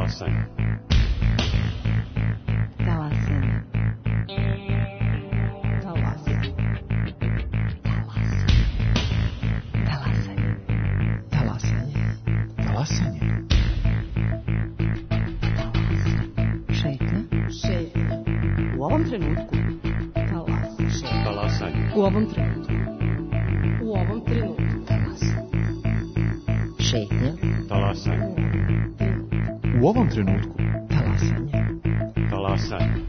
Talasanje. Talasanje. Talasanje. Talasanje. Talasanje. Talasanje. Šetnja. Šetnja. U ovom trenutku. Talasanje. U ovom trenutku. U ovom trenutku. Talasanje. Šetnja. Talasanje. U ovom trenutku. Talasanje. Talasanje.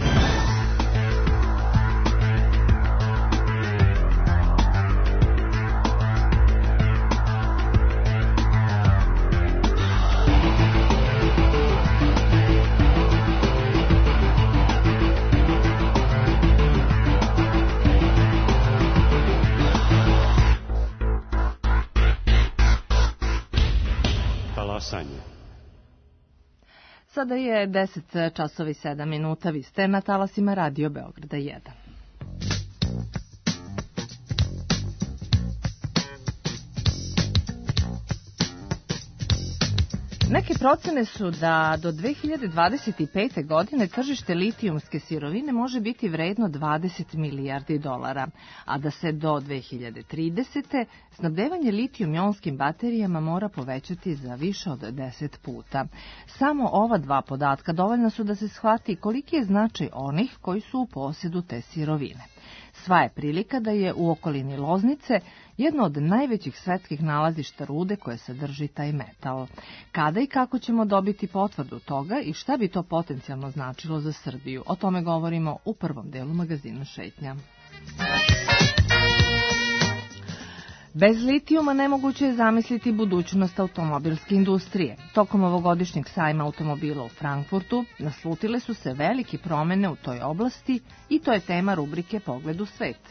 Sada je 10 časova i 7 minuta. Vi ste na talasima Radio Beograda 1. Neke procene su da do 2025. godine tržište litijumske sirovine može biti vredno 20 milijardi dolara, a da se do 2030. snabdevanje litijum-jonskim baterijama mora povećati za više od 10 puta. Samo ova dva podatka dovoljna su da se shvati koliki je značaj onih koji su u posjedu te sirovine. Sva je prilika da je u okolini Loznice jedno od najvećih svetskih nalazišta rude koje sadrži taj metal. Kada i kako ćemo dobiti potvrdu toga i šta bi to potencijalno značilo za Srbiju? O tome govorimo u prvom delu magazina Šetnja. Bez litijuma nemoguće je zamisliti budućnost automobilske industrije. Tokom ovogodišnjeg sajma automobila u Frankfurtu naslutile su se velike promene u toj oblasti i to je tema rubrike Pogled u svet.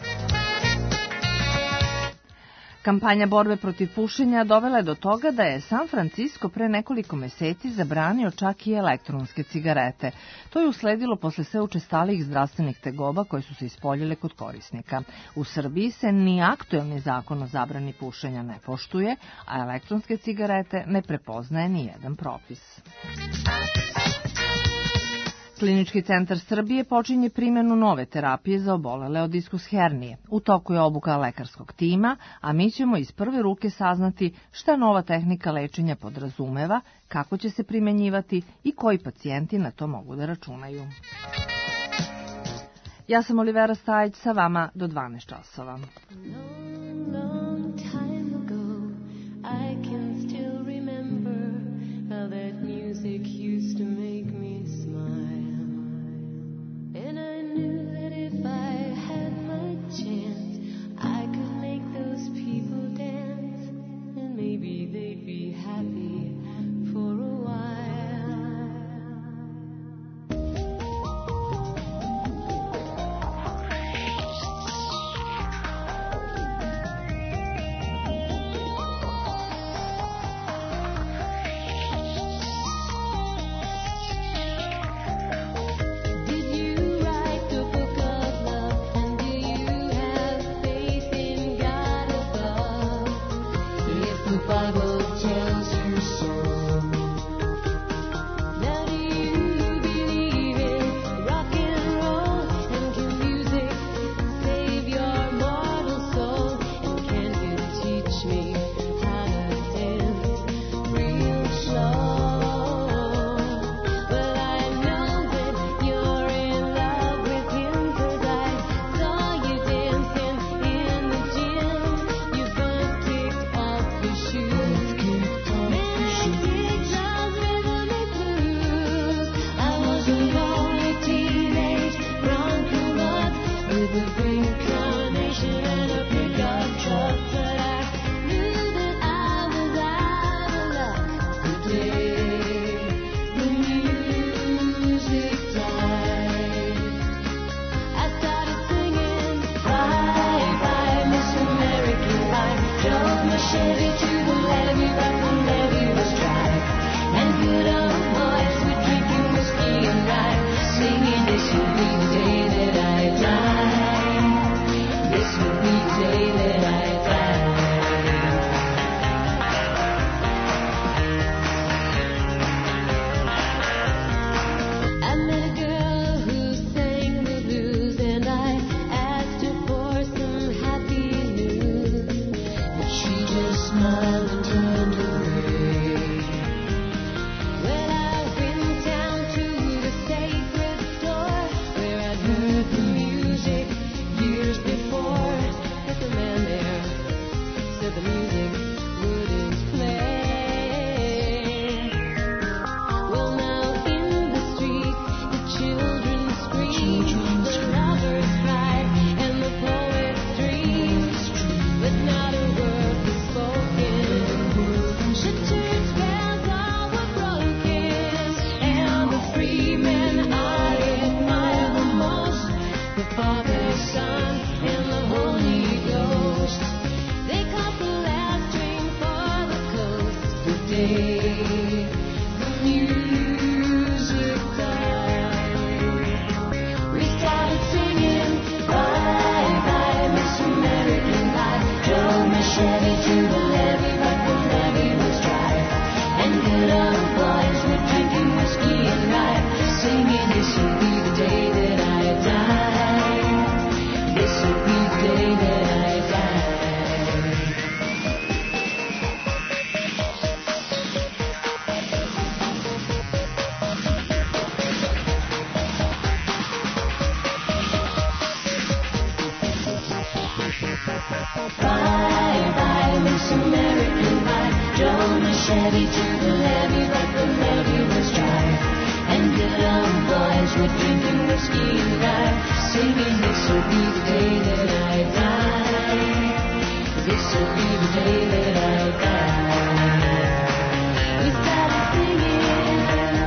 Kampanja borbe protiv pušenja dovela je do toga da je San Francisco pre nekoliko meseci zabranio čak i elektronske cigarete. To je usledilo posle sve učestalijih zdravstvenih tegoba koje su se ispoljile kod korisnika. U Srbiji se ni aktuelni zakon o zabrani pušenja ne poštuje, a elektronske cigarete ne prepoznaje ni jedan propis. Klinički centar Srbije počinje primjenu nove terapije za obolele od diskus hernije. U toku je obuka lekarskog tima, a mi ćemo iz prve ruke saznati šta nova tehnika lečenja podrazumeva, kako će se primjenjivati i koji pacijenti na to mogu da računaju. Ja sam Olivera Stajić, sa vama do 12 časova. day the music died. We started singing bye bye Miss American Pie. Drove my Chevy to the levee, but the levee was dry. And good old boys were drinking whiskey and rye, singing this will be the day that I die. This will be the day that I die. Bye bye Miss American Pie. Drove my Chevy to the levee, but the levee was dry. And good old boys were drinking whiskey and rye, singing this will be the day that I die. This will be the day that I die. We started singing.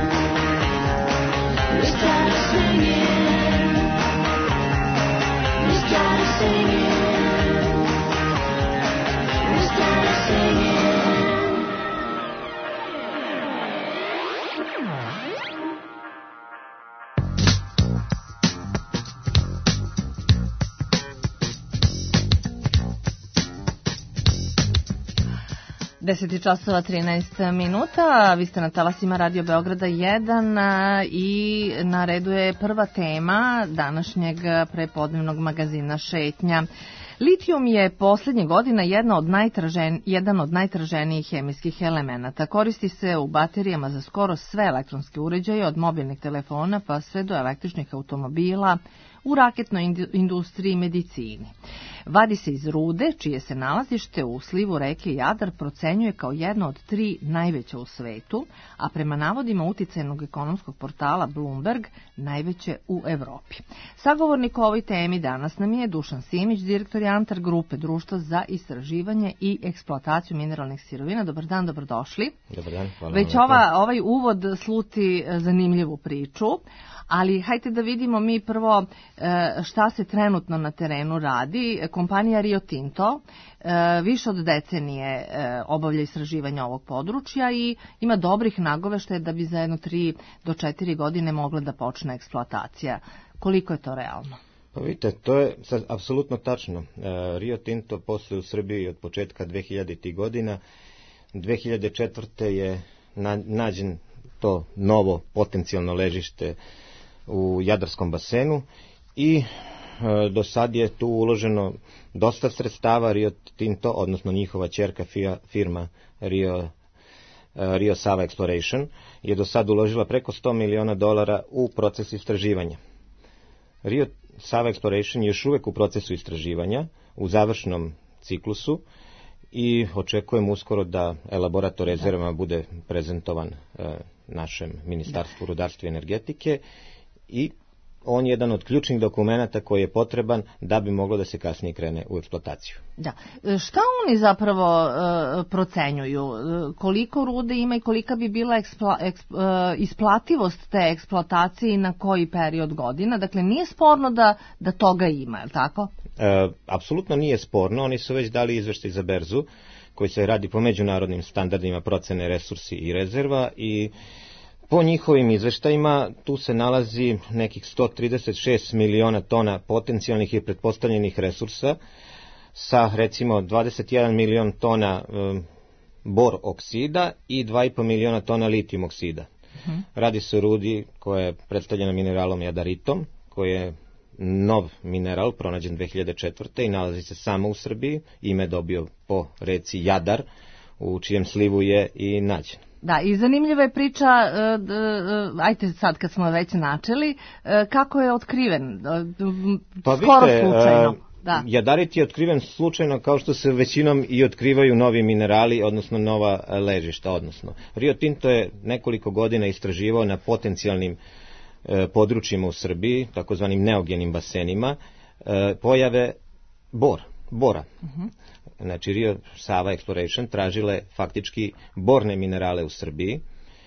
We started singing. We started singing. We started singing. 10 časova 13 minuta, vi ste na talasima Radio Beograda 1 i na redu je prva tema današnjeg prepodnevnog magazina Šetnja. Litijum je posljednjih godina jedan od najtraženijih hemijskih elemenata. Koristi se u baterijama za skoro sve elektronske uređaje, od mobilnih telefona pa sve do električnih automobila, u raketnoj industriji i medicini. Vadi se iz rude, čije se nalazište u slivu reke Jadar procenjuje kao jedno od 3 najveća u svetu, a prema navodima uticajnog ekonomskog portala Bloomberg, najveće u Evropi. Sagovornik o ovoj temi danas nam je Dušan Simić, direktor Jantar grupe, Društva za istraživanje i eksploataciju mineralnih sirovina. Dobar dan, dobrodošli. Dobar dan, hvala. Već ovaj uvod sluti zanimljivu priču, ali hajde da vidimo mi prvo šta se trenutno na terenu radi. Kompanija Rio Tinto više od decenije obavlja istraživanje ovog područja i ima dobrih nagoveštaja da bi za 3 do 4 godine mogla da počne eksploatacija. Koliko je to realno? Pa vidite, to je apsolutno tačno. Rio Tinto posluje u Srbiji od početka 2000. godina. 2004. je nađen to novo potencijalno ležište u Jadarskom basenu i do sad je tu uloženo dosta sredstava. Rio Tinto, odnosno njihova ćerka firma Rio Sava Exploration, je do sad uložila preko $100 miliona u proces istraživanja. Rio Sava Exploration je još uvek u procesu istraživanja, u završnom ciklusu, i očekujem uskoro da elaborat o rezervama bude prezentovan našem Ministarstvu rudarstva i energetike, i on je jedan od ključnih dokumenata koji je potreban da bi moglo da se kasnije krene u eksploataciju. Da. Šta oni zapravo procenjuju? Koliko rude ima i kolika bi bila isplativost te eksploatacije i na koji period godina? Dakle, nije sporno da toga ima, je li tako? Apsolutno nije sporno. Oni su već dali izveštaj za berzu koji se radi po međunarodnim standardima procene resursi i rezerva, i po njihovim izveštajima tu se nalazi nekih 136 miliona tona potencijalnih i pretpostavljenih resursa sa recimo 21 milion tona bor oksida i 2,5 miliona tona litijum oksida. Radi se o rudi koja je predstavljena mineralom jadaritom, koji je nov mineral pronađen 2004. i nalazi se samo u Srbiji. Ime je dobio po reci Jadar, u čijem slivu je i nađen. Da, i zanimljiva je priča, ajte sad kad smo već načeli, kako je otkriven, skoro slučajno. Da. Jadarit je otkriven slučajno, kao što se većinom i otkrivaju novi minerali, odnosno nova ležišta. Odnosno, Rio Tinto je nekoliko godina istraživao na potencijalnim područjima u Srbiji, takozvanim neogenim basenima, pojave bora. Znači, Rio Sava Exploration tražila je faktički borne minerale u Srbiji,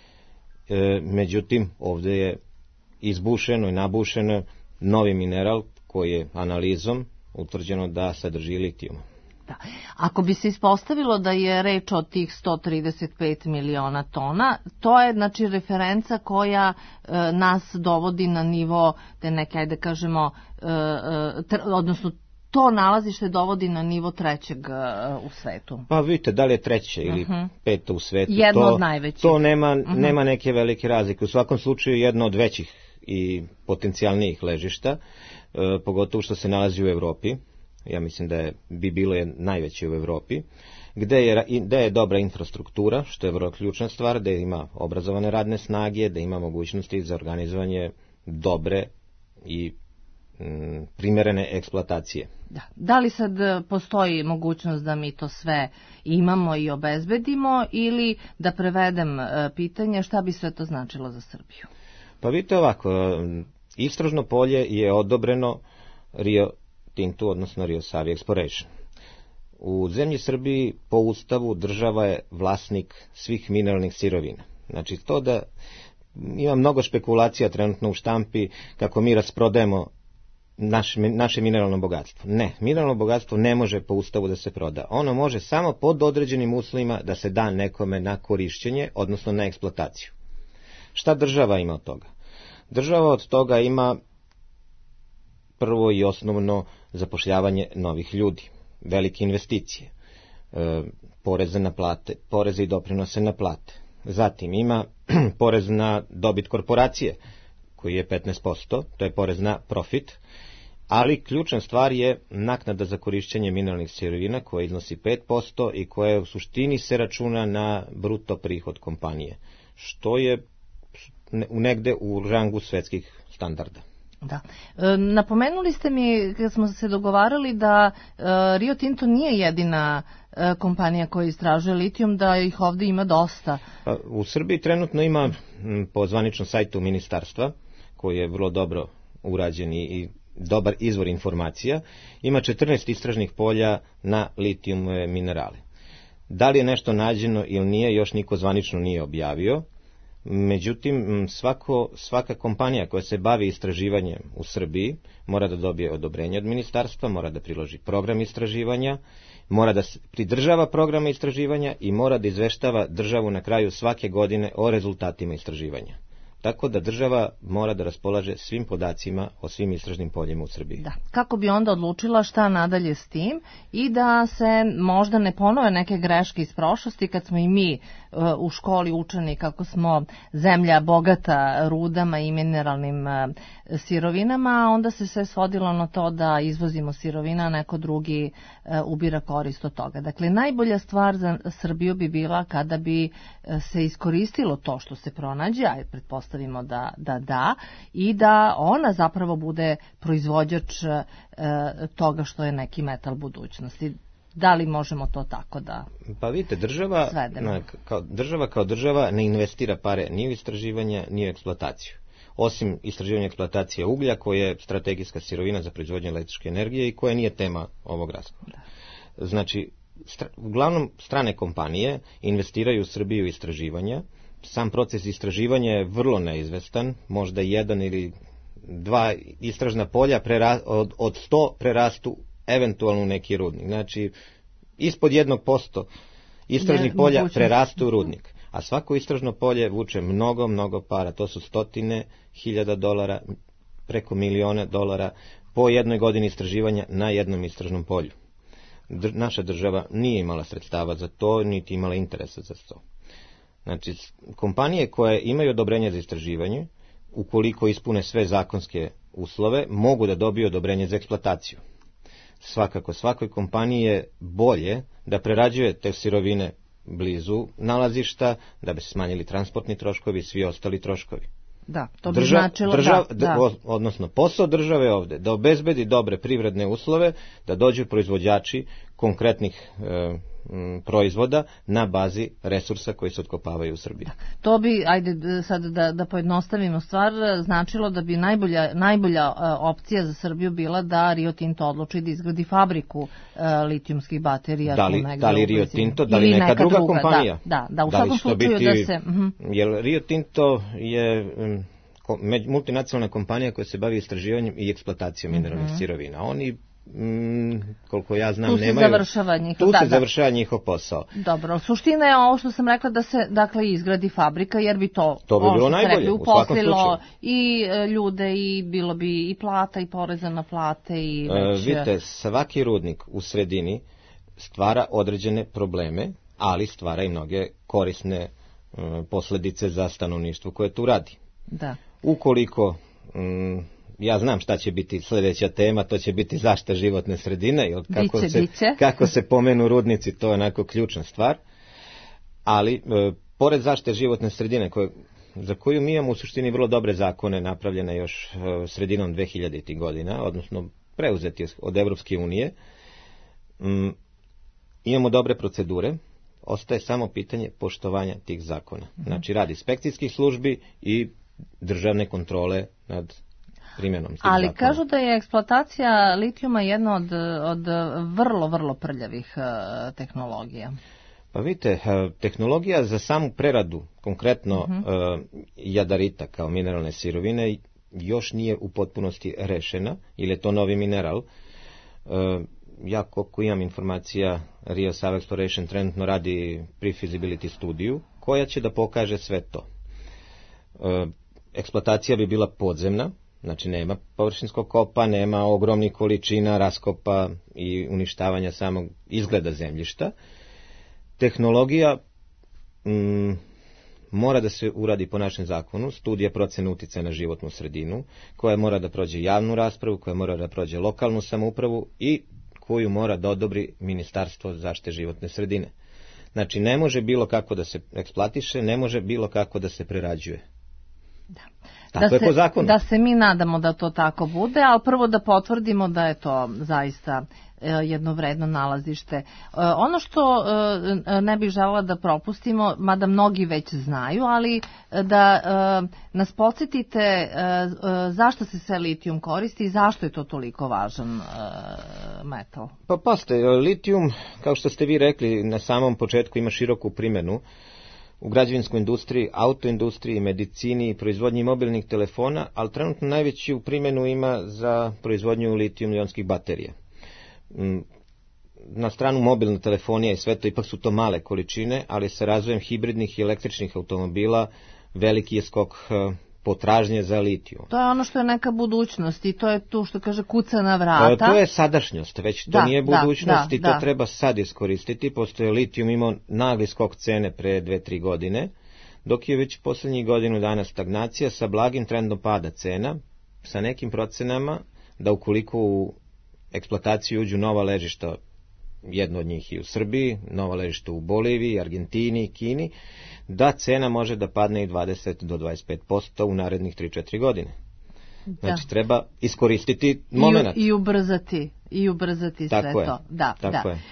međutim, ovdje je izbušeno i nabušeno novi mineral koji je analizom utvrđeno da sadrži litijum. Da. Ako bi se ispostavilo da je reč o tih 135 miliona tona, to je znači referenca koja nas dovodi na nivo te neke, ajde kažemo, odnosno to nalazište dovodi na nivo trećeg u svetu. Pa vidite, da li je treće ili peto u svetu. Jedno od najvećih. To nema neke velike razlike. U svakom slučaju jedno od većih i potencijalnijih ležišta, pogotovo što se nalazi u Evropi. Ja mislim da bi bilo najveće u Evropi, gde je dobra infrastruktura, što je vrlo ključna stvar, da ima obrazovane radne snage, da ima mogućnosti za organizovanje dobre i primerene eksploatacije. Da li sad postoji mogućnost da mi to sve imamo i obezbedimo, ili da prevedem pitanje šta bi sve to značilo za Srbiju? Pa vidite ovako, istražno polje je odobreno Rio Tintu, odnosno Rio Savi Exploration. U zemlji Srbiji po ustavu država je vlasnik svih mineralnih sirovina. Znači to da ima mnogo špekulacija trenutno u štampi kako mi rasprodajemo naše mineralno bogatstvo. Ne, mineralno bogatstvo ne može po ustavu da se proda. Ono može samo pod određenim uslovima da se da nekome na korišćenje, odnosno na eksploataciju. Šta država ima od toga? Država od toga ima prvo i osnovno zapošljavanje novih ljudi, velike investicije, poreze na plate, poreze i doprinose na plate. Zatim ima porez na dobit korporacije, koji je 15%, to je porez na profit, ali ključna stvar je naknada za korišćenje mineralnih sirovina koja iznosi 5% i koja u suštini se računa na bruto prihod kompanije, što je negde u rangu svetskih standarda. Da. Napomenuli ste mi kad smo se dogovarali da Rio Tinto nije jedina kompanija koja istražuje litijum, da ih ovdje ima dosta. U Srbiji trenutno ima po zvaničnom sajtu ministarstva, koji je vrlo dobro urađen i dobar izvor informacija, ima 14 istražnih polja na litijumove minerale. Da li je nešto nađeno ili nije, još niko zvanično nije objavio. Međutim, svaka kompanija koja se bavi istraživanjem u Srbiji mora da dobije odobrenje od ministarstva, mora da priloži program istraživanja, mora da se pridržava programa istraživanja i mora da izveštava državu na kraju svake godine o rezultatima istraživanja. Tako da država mora da raspolaže svim podacima o svim istražnim poljima u Srbiji. Da. Kako bi onda odlučila šta nadalje s tim i da se možda ne ponove neke greške iz prošlosti kad smo i mi u školi učeni kako smo zemlja bogata rudama i mineralnim sirovinama, onda se sve svodilo na to da izvozimo sirovina, a neko drugi ubira korist od toga. Dakle, najbolja stvar za Srbiju bi bila kada bi se iskoristilo to što se pronađe, a pretpostavimo da, i da ona zapravo bude proizvođač toga što je neki metal budućnosti. Da li možemo to tako da Pa vidite, država kao država ne investira pare ni u istraživanja, ni u eksploataciju. Osim istraživanja eksploatacije uglja, koja je strategijska sirovina za proizvodnju električne energije i koja nije tema ovog razgovora. Znači, uglavnom strane kompanije investiraju u Srbiju istraživanja. Sam proces istraživanja je vrlo neizvestan, možda jedan ili dva istražna polja od 100 prerastu eventualno u neki rudnik. Znači, ispod 1% istražnih polja prerastu u rudnik. A svako istražno polje vuče mnogo para. To su $100,000, preko $1.000.000 po jednoj godini istraživanja na jednom istražnom polju. Naša država nije imala sredstava za to, niti imala interesa za to. Znači, kompanije koje imaju odobrenje za istraživanje, ukoliko ispune sve zakonske uslove, mogu da dobiju odobrenje za eksploataciju. Svakako, svakoj kompaniji je bolje da prerađuje te sirovine blizu nalazišta, da bi se smanjili transportni troškovi i svi ostali troškovi. Da, to bi značilo odnosno posao države ovde, da obezbedi dobre privredne uslove, da dođu proizvođači konkretnih proizvoda na bazi resursa koji se otkopavaju u Srbiji. To bi, ajde sad da pojednostavimo stvar, značilo da bi najbolja opcija za Srbiju bila da Rio Tinto odluči da izgradi fabriku litijumskih baterija. Da li Rio Tinto, da li neka druga kompanija? Da, u svakom slučaju da se... Jer Rio Tinto je multinacionalna kompanija koja se bavi istraživanjem i eksploatacijom mineralnih sirovina. Oni koliko ja znam, Tu se nemaju. završava njihov, Tu da, se da. završava njihov posao. Dobro, suština je ovo što sam rekla da se dakle izgradi fabrika, jer bi to To bi ono bilo što ste najbolje, rekli, u svakom uposlilo slučaju. i ljude i bilo bi i plata i poreza na plate i već... Vidite, svaki rudnik u sredini stvara određene probleme, ali stvara i mnoge korisne posljedice za stanovništvo koje tu radi. Da. Ukoliko, ja znam šta će biti sljedeća tema, to će biti zaštita životne sredine, jer Biće. kako se pomenu rudnici, to je onako ključna stvar, ali pored zaštite životne sredine, za koju mi imamo u suštini vrlo dobre zakone napravljene još sredinom 2000. godina, odnosno preuzeti od Evropske unije, imamo dobre procedure, ostaje samo pitanje poštovanja tih zakona. Znači rad inspekcijskih službi i državne kontrole nad primjenom tih Ali zakona. kažu da je eksploatacija litijuma jedna od vrlo, vrlo prljavih tehnologija. Pa vidite, tehnologija za samu preradu, konkretno jadarita kao mineralne sirovine, još nije u potpunosti rešena, ili je to novi mineral. Ja koliko imam informacija, Rio Sava Exploration trenutno radi pre-feasibility studiju koja će da pokaže sve to. Eksploatacija bi bila podzemna, znači nema površinskog kopa, nema ogromnih količina raskopa i uništavanja samog izgleda zemljišta. Tehnologija mora da se uradi po našem zakonu, studija procjene uticaja na životnu sredinu, koja mora da prođe javnu raspravu, koja mora da prođe lokalnu samoupravu i koju mora da odobri Ministarstvo zaštite životne sredine. Znači, ne može bilo kako da se eksploatiše, ne može bilo kako da se prerađuje. Da. Tako je po zakonu. Da se mi nadamo da to tako bude, ali prvo da potvrdimo da je to zaista jedno vredno nalazište. Ono što ne bih želela da propustimo, mada mnogi već znaju, ali da nas podsjetite zašto se sve litijum koristi i zašto je to toliko važan metal. Pa paste, litijum, kao što ste vi rekli, na samom početku ima široku primjenu u građevinskoj industriji, autoindustriji, medicini i proizvodnji mobilnih telefona, ali trenutno najveću primjenu ima za proizvodnju litijum-ionskih baterija. Na stranu mobilna telefonija i sve to, ipak su to male količine, ali sa razvojem hibridnih i električnih automobila veliki je skok potražnje za litijum. To je ono što je neka budućnost i to je tu što kaže kuca na vrata. To je sadašnjost, već to nije budućnost i to treba sad iskoristiti, pošto je litijum imao nagli skok cene pre 2-3 godine, dok je već posljednjih godinu dana stagnacija sa blagim trendom pada cena, sa nekim procenama da ukoliko u eksploataciju uđu nova ležišta, jedno od njih i u Srbiji, nova ležišta u Boliviji, Argentini i Kini, da cena može da padne i 20 do 25% u narednih 3-4 godine. Znači treba iskoristiti moment. I ubrzati sve to. Tako je.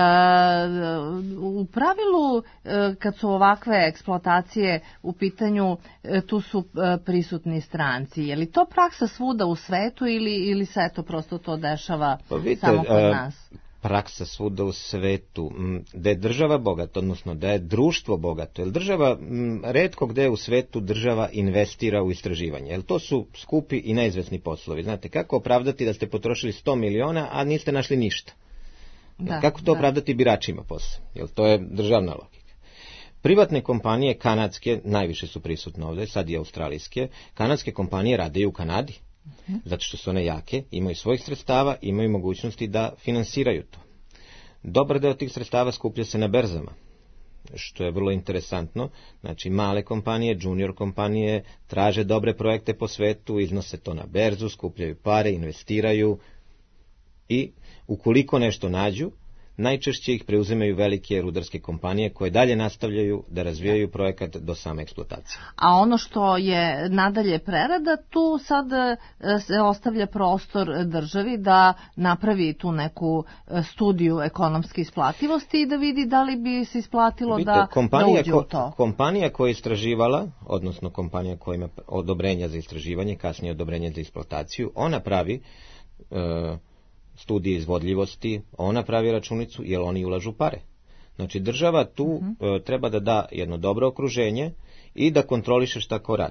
U pravilu, kad su ovakve eksploatacije u pitanju, tu su prisutni stranci. Je li to praksa svuda u svetu ili se to prosto to dešava samo kod nas? Praksa svuda u svetu, da je država bogata, odnosno da je društvo bogato, jer država, retko gde u svetu država investira u istraživanje, jer to su skupi i neizvesni poslovi. Znate, kako opravdati da ste potrošili 100 miliona, a niste našli ništa? Kako to opravdati biračima posle? Jer to je državna logika. Privatne kompanije, kanadske, najviše su prisutne ovdje, sad i australijske, kanadske kompanije rade i u Kanadi. Zato što su one jake, imaju svojih sredstava, imaju mogućnosti da finansiraju to. Dobar deo tih sredstava skuplja se na berzama, što je vrlo interesantno. Znači, male kompanije, junior kompanije traže dobre projekte po svetu, iznose to na berzu, skupljaju pare, investiraju i ukoliko nešto nađu, najčešće ih preuzimaju velike rudarske kompanije koje dalje nastavljaju da razvijaju projekat do same eksploatacije. A ono što je nadalje prerada, tu sad se ostavlja prostor državi da napravi tu neku studiju ekonomske isplativosti i da vidi da li bi se isplatilo da uđe u to. Kompanija koja je istraživala, odnosno kompanija koja ima odobrenja za istraživanje, kasnije odobrenje za eksploataciju, ona pravi studije izvodljivosti, ona pravi računicu jer oni ulažu pare. Znači država tu treba da da jedno dobro okruženje i da kontroliše šta ko radi.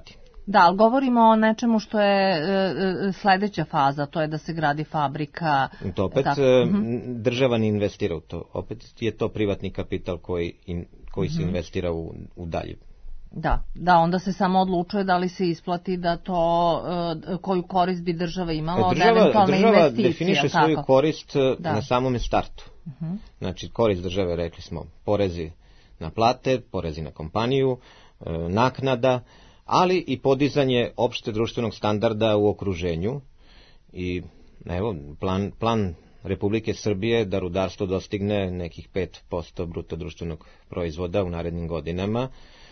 Da, ali govorimo o nečemu što je sledeća faza, to je da se gradi fabrika. To opet država ne investira u to. Opet je to privatni kapital koji se investira u dalje. Da, onda se samo odlučuje da li se isplati da to, koju korist bi država imala od eventualne investicije. Država definiše svoju korist na samome startu. Znači, korist države, rekli smo, porezi na plate, porezi na kompaniju, naknada, ali i podizanje opšte društvenog standarda u okruženju. I evo, plan Republike Srbije da rudarstvo dostigne nekih 5% bruto društvenog proizvoda u narednim godinama.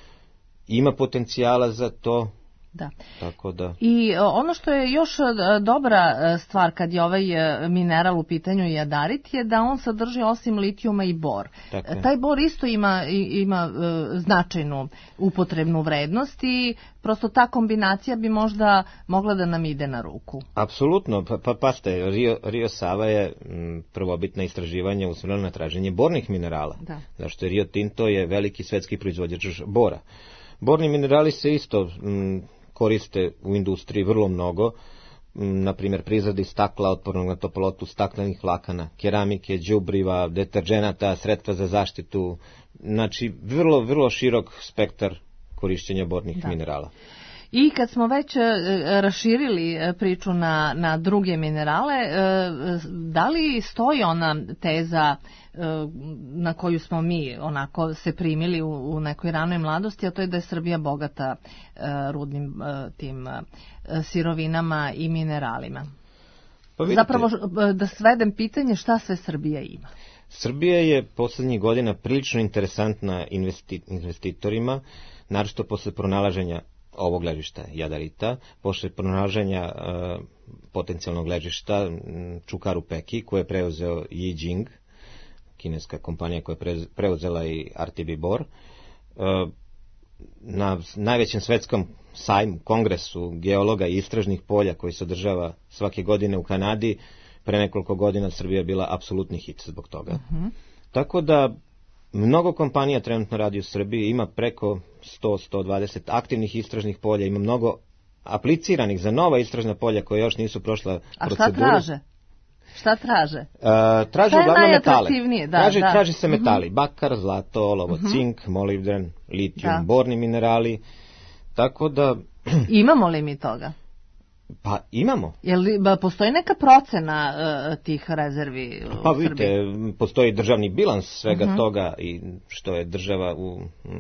Ima potencijala za to. Da. Tako da. I ono što je još dobra stvar kad je ovaj mineral u pitanju jadarit je da on sadrži osim litijuma i bor. Taj bor isto ima značajnu upotrebnu vrednost i prosto ta kombinacija bi možda mogla da nam ide na ruku. Apsolutno, paste, Rio Sava je prvobitna istraživanja usmjerila na traženje bornih minerala. Zašto je Rio Tinto je veliki svetski proizvođač bora. Borni minerali se isto koriste u industriji vrlo mnogo, na primjer pri izradi stakla, otpornog na toplotu, staklenih vlakana, keramike, đubriva, deterdženata, sredstva za zaštitu, znači vrlo širok spektar korišćenja bornih minerala. I kad smo već raširili priču na druge minerale, da li stoji ona teza na koju smo mi onako se primili u nekoj ranoj mladosti, a to je da je Srbija bogata rudnim tim sirovinama i mineralima? Pa vidite, zapravo da svedem pitanje šta sve Srbija ima. Srbija je poslednjih godina prilično interesantna investitorima, naročito posle pronalaženja ovog ležišta jadarita, posle pronalaženja potencijalnog ležišta Čukaru Peki, koje je preuzeo Yijing, kineska kompanija koja je preuzela i RTB Bor. Na najvećem svetskom sajmu, kongresu geologa i istražnih polja koji se održava svake godine u Kanadi, pre nekoliko godina Srbija je bila apsolutni hit zbog toga. Tako da mnogo kompanija trenutno radi u Srbiji, ima preko 100-120 aktivnih istražnih polja, ima mnogo apliciranih za nova istražna polja koja još nisu prošla proceduru. A šta traže? Šta traže? Traže uglavnom metale. Traži se metali, bakar, zlato, olovo, cink, molibden, litijum, borni minerali, tako da... Imamo li mi toga? Pa imamo. Postoji neka procena tih rezervi u Pa vidite, postoji državni bilans svega toga i što je država u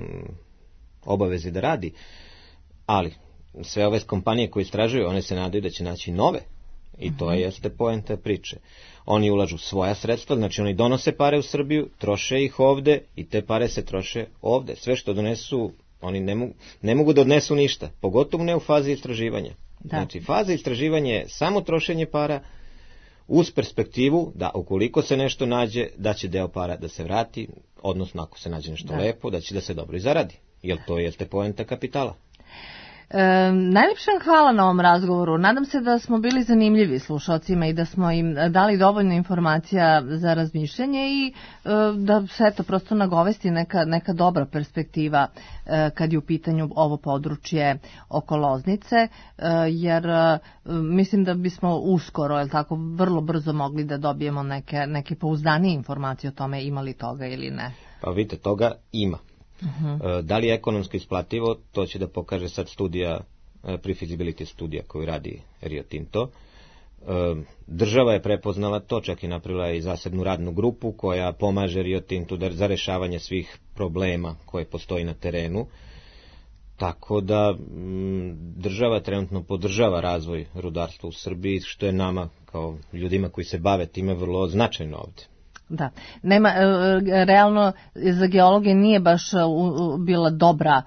obavezi da radi, ali sve ove kompanije koje istražuju, one se nadaju da će naći nove i to jeste poenta priče. Oni ulažu svoja sredstva, znači oni donose pare u Srbiju, troše ih ovde i te pare se troše ovde. Sve što donesu, oni ne mogu da odnesu ništa, pogotovo ne u fazi istraživanja. Znači, faza istraživanja je samo trošenje para uz perspektivu da ukoliko se nešto nađe, da će deo para da se vrati, odnosno ako se nađe nešto lepo, da će da se dobro i zaradi. Jer to jeste poenta kapitala. Najljepše vam hvala na ovom razgovoru. Nadam se da smo bili zanimljivi slušalcima i da smo im dali dovoljno informacija za razmišljanje i da se eto prosto nagovesti neka dobra perspektiva kad je u pitanju ovo područje oko Loznice, jer mislim da bismo uskoro, je tako, vrlo brzo mogli da dobijemo neke pouzdanije informacije o tome ima li toga ili ne. Pa vidite, toga ima. Da li je ekonomsko isplativo, to će da pokaže sad studija, pre-feasibility studija koju radi Rio Tinto. Država je prepoznala to, čak i napravila i zasebnu radnu grupu koja pomaže Rio Tintu za rešavanje svih problema koje postoji na terenu. Tako da država trenutno podržava razvoj rudarstva u Srbiji, što je nama kao ljudima koji se bave time vrlo značajno ovde. Da, nema, realno za geologe nije baš bila dobra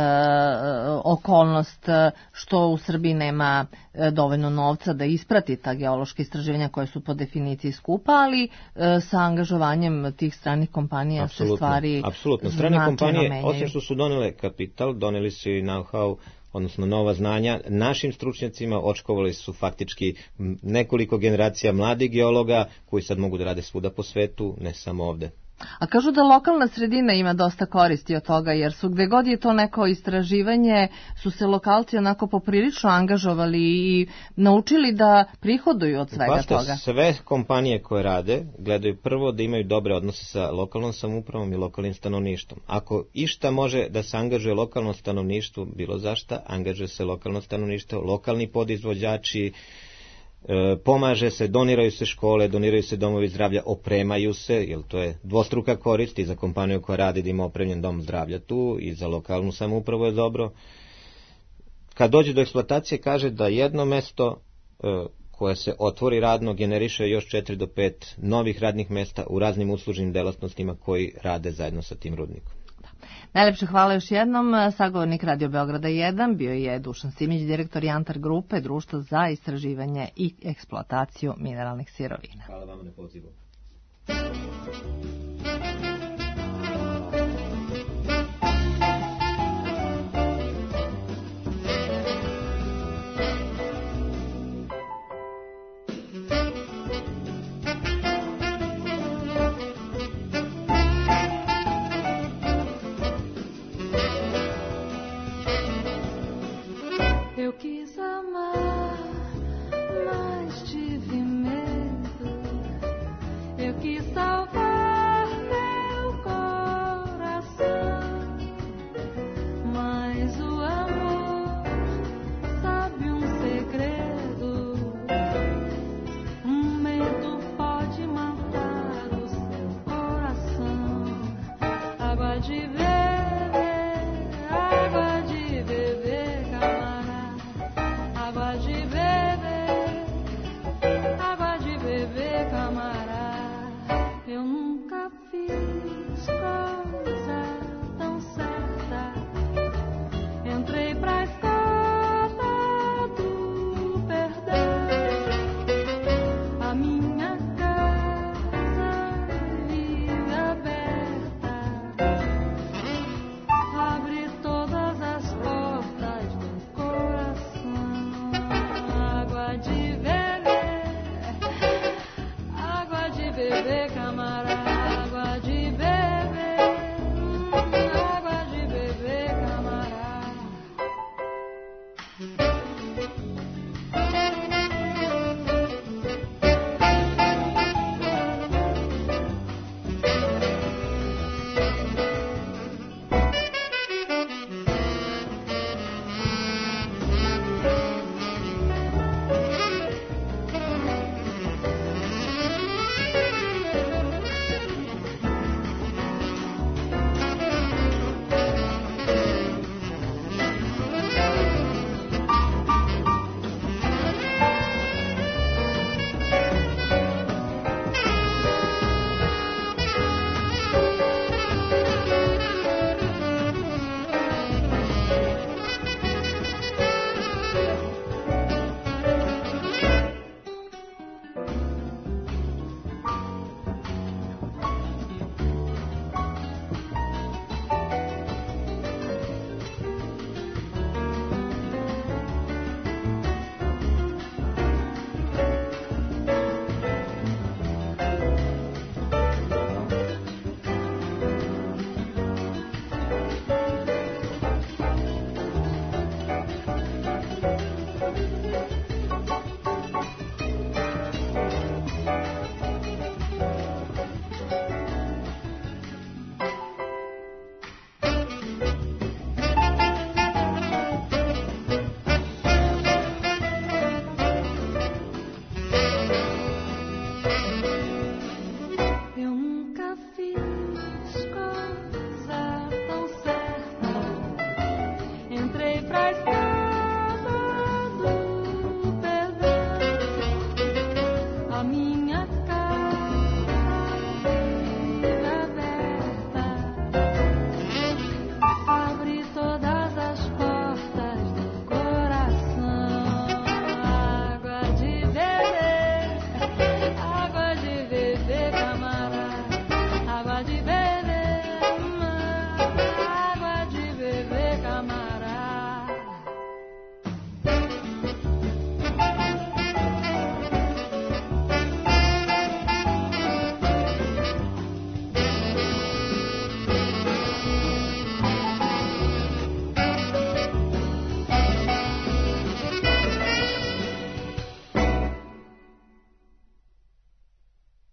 okolnost što u Srbiji nema dovoljno novca da isprati ta geološka istraživanja koja su po definiciji skupa, ali sa angažovanjem tih stranih kompanija se stvari strane kompanije, osim što su donele kapital, doneli su i know-how, odnosno nova znanja, našim stručnjacima očkovali su faktički nekoliko generacija mladih geologa koji sad mogu da rade svuda po svetu, ne samo ovde. A kažu da lokalna sredina ima dosta koristi od toga, jer su gde god je to neko istraživanje, su se lokalci onako poprilično angažovali i naučili da prihoduju od svega toga. Sve kompanije koje rade gledaju prvo da imaju dobre odnose sa lokalnom samoupravom i lokalnim stanovništvom. Ako išta može da se angažuje lokalno stanovništvo, bilo zašta, angažuje se lokalno stanovništvo, lokalni podizvođači, pomaže se, doniraju se škole, doniraju se domovi zdravlja, opremaju se, jer to je dvostruka korist i za kompaniju koja radi da ima opremljen dom zdravlja tu i za lokalnu samoupravu je dobro. Kad dođe do eksploatacije, kaže da jedno mesto koje se otvori radno generiše još 4 do 5 novih radnih mesta u raznim uslužnim delatnostima koji rade zajedno sa tim rudnikom. Najlepše hvala još jednom. Sagovornik Radio Beograda 1 bio je Dušan Simić, direktor Jantar grupe, Društvo za istraživanje i eksploataciju mineralnih sirovina. Hvala vam na pozivu. Eu quis amar, mas tive medo. Eu quis salvar meu coração, mas o amor sabe segredo. Medo pode matar o seu coração. Água de beber, água de beber, camarada. Água de beber, água de beber, camarada. Eu nunca fiz coisa tão certa. Entrei pra escola do perdão. A minha casa vive aberta.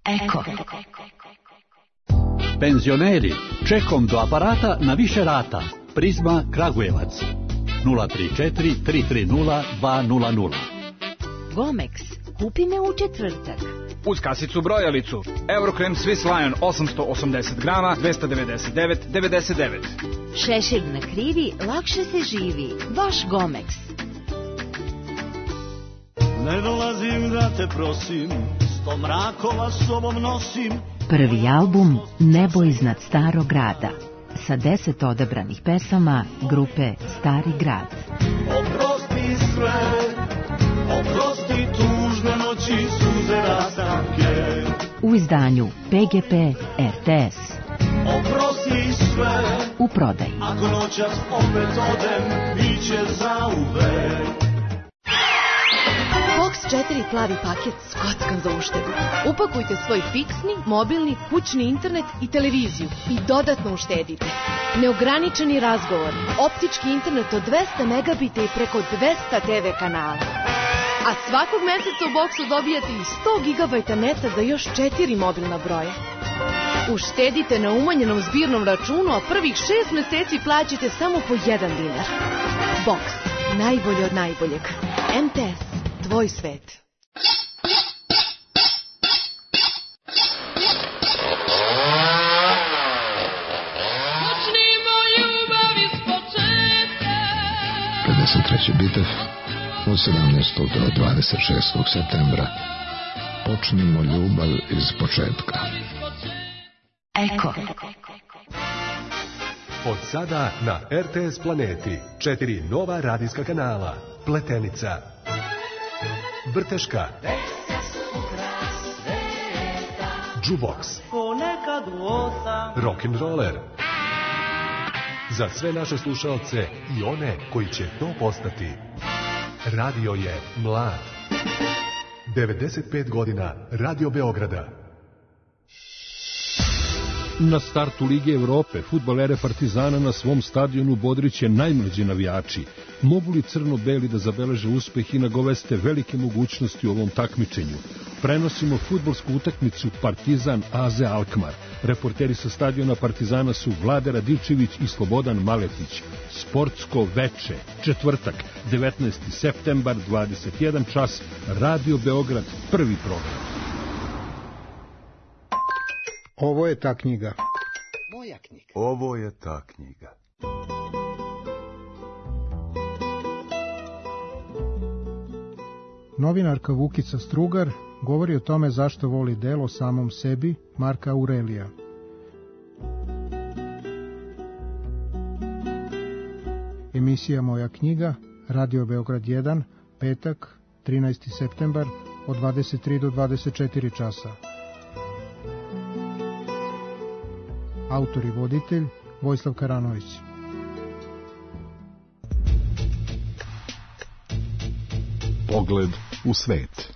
Eko. Penzioneri, čekom do aparata na više rata. Prizma Kragujevac 034 330 200. Gomex, kupi me u četvrtak. Uz kasicu brojalicu. Eurokrem Swiss Lion 880 grama, 299,99. Šešir na krivi, lakše se živi. Baš Gomex. Ne dolazim da te prosim, sto mrakova sobom nosim. Prvi album Nebo iznad starog grada sa 10 odabranih pesama grupe Stari grad. Oprosti sve, oprosti tužne noći, suze rastanke. U izdanju PGP RTS. Oprosti sve, u prodaji. Ako noćas opet odem, bit će zauvek. Box 4 plavi paket s kockom za uštedu. Upakujte svoj fiksni, mobilni, kućni internet i televiziju i dodatno uštedite. Neograničeni razgovor, optički internet od 200 megabita i preko 200 TV kanala. A svakog meseca u Boxu dobijate i 100 gigabajta neta za još 4 mobilna broja. Uštedite na umanjenom zbirnom računu, a prvih 6 meseci plaćate samo po 1 dinar. Box, najbolje od najboljeg. MTS, tvoj svet. Treći bitev od 17. do 26. septembra. Počnimo ljubav iz početka. Eko. Od sada na RTS Planeti 4 nova radijska kanala. Pletenica, Vrteška, Jukebox, Rock'n'Roller. Za sve naše slušalce i one koji će to postati. Radio je mlad. 95 godina Radio Beograda. Na startu Lige Evrope fudbalere Partizana na svom stadionu bodriće najmlađi navijači. Mogu li crno-beli da zabeleže uspeh i nagoveste velike mogućnosti u ovom takmičenju? Prenosimo fudbalsku utakmicu Partizan AZ Alkmaar. Reporteri sa stadiona Partizana su Vlade Radičević i Slobodan Maletić. Sportsko veče, četvrtak, 19. septembar, 21 čas, Radio Beograd, prvi program. Ovo je ta knjiga. Moja knjiga. Ovo je ta knjiga. Novinarka Vukica Strugar govori o tome zašto voli delo samom sebi Marka Aurelija. Emisija Moja knjiga, Radio Beograd 1, petak, 13. septembar, od 23 do 24 časa. Autor i voditelj Vojislav Karanović. Pogled u svet.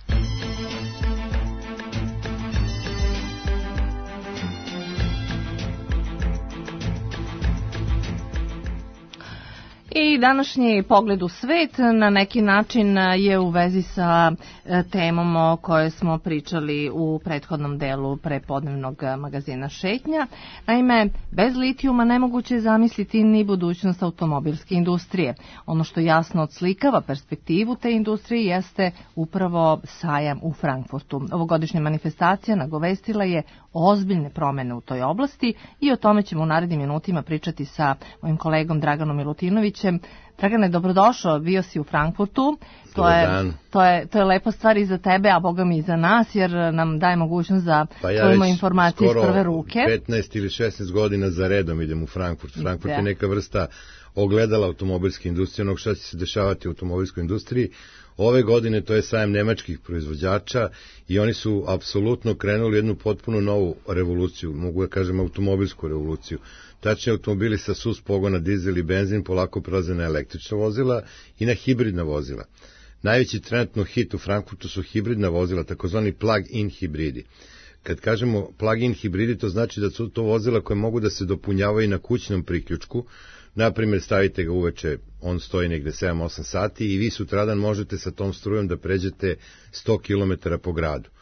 I današnji pogled u svet na neki način je u vezi sa temom o kojoj smo pričali u prethodnom delu prepodnevnog magazina Šetnja. Naime, bez litijuma nemoguće je zamisliti ni budućnost automobilske industrije. Ono što jasno odslikava perspektivu te industrije jeste upravo sajam u Frankfurtu. Ovogodišnja manifestacija nagovestila je ozbiljne promene u toj oblasti i o tome ćemo u narednim minutima pričati sa mojim kolegom Draganom Milutinovićem. Dragane, dobrodošao, bio si u Frankfurtu. To je lepa stvar i za tebe, a boga mi i za nas, jer nam daje mogućnost da čujemo informacije iz prve ruke. 15 ili 16 godina za redom idem u Frankfurt. Frankfurt je neka vrsta ogledala automobilske industrije, onog što će se dešavati u automobilskoj industriji. Ove godine to je sajam nemačkih proizvođača i oni su apsolutno krenuli jednu potpuno novu revoluciju, mogu da kažem automobilsku revoluciju. Tačnije, automobili sa sus pogona dizel i benzin polako prelaze na električna vozila i na hibridna vozila. Najveći trenutno hit u Frankfurtu su hibridna vozila, takozvani plug-in hibridi. Kad kažemo plug-in hibridi, to znači da su to vozila koje mogu da se dopunjavaju na kućnom priključku. Naprimjer, stavite ga uveče, on stoji negde 7-8 sati i vi sutradan možete sa tom strujom da pređete 100 km po gradu.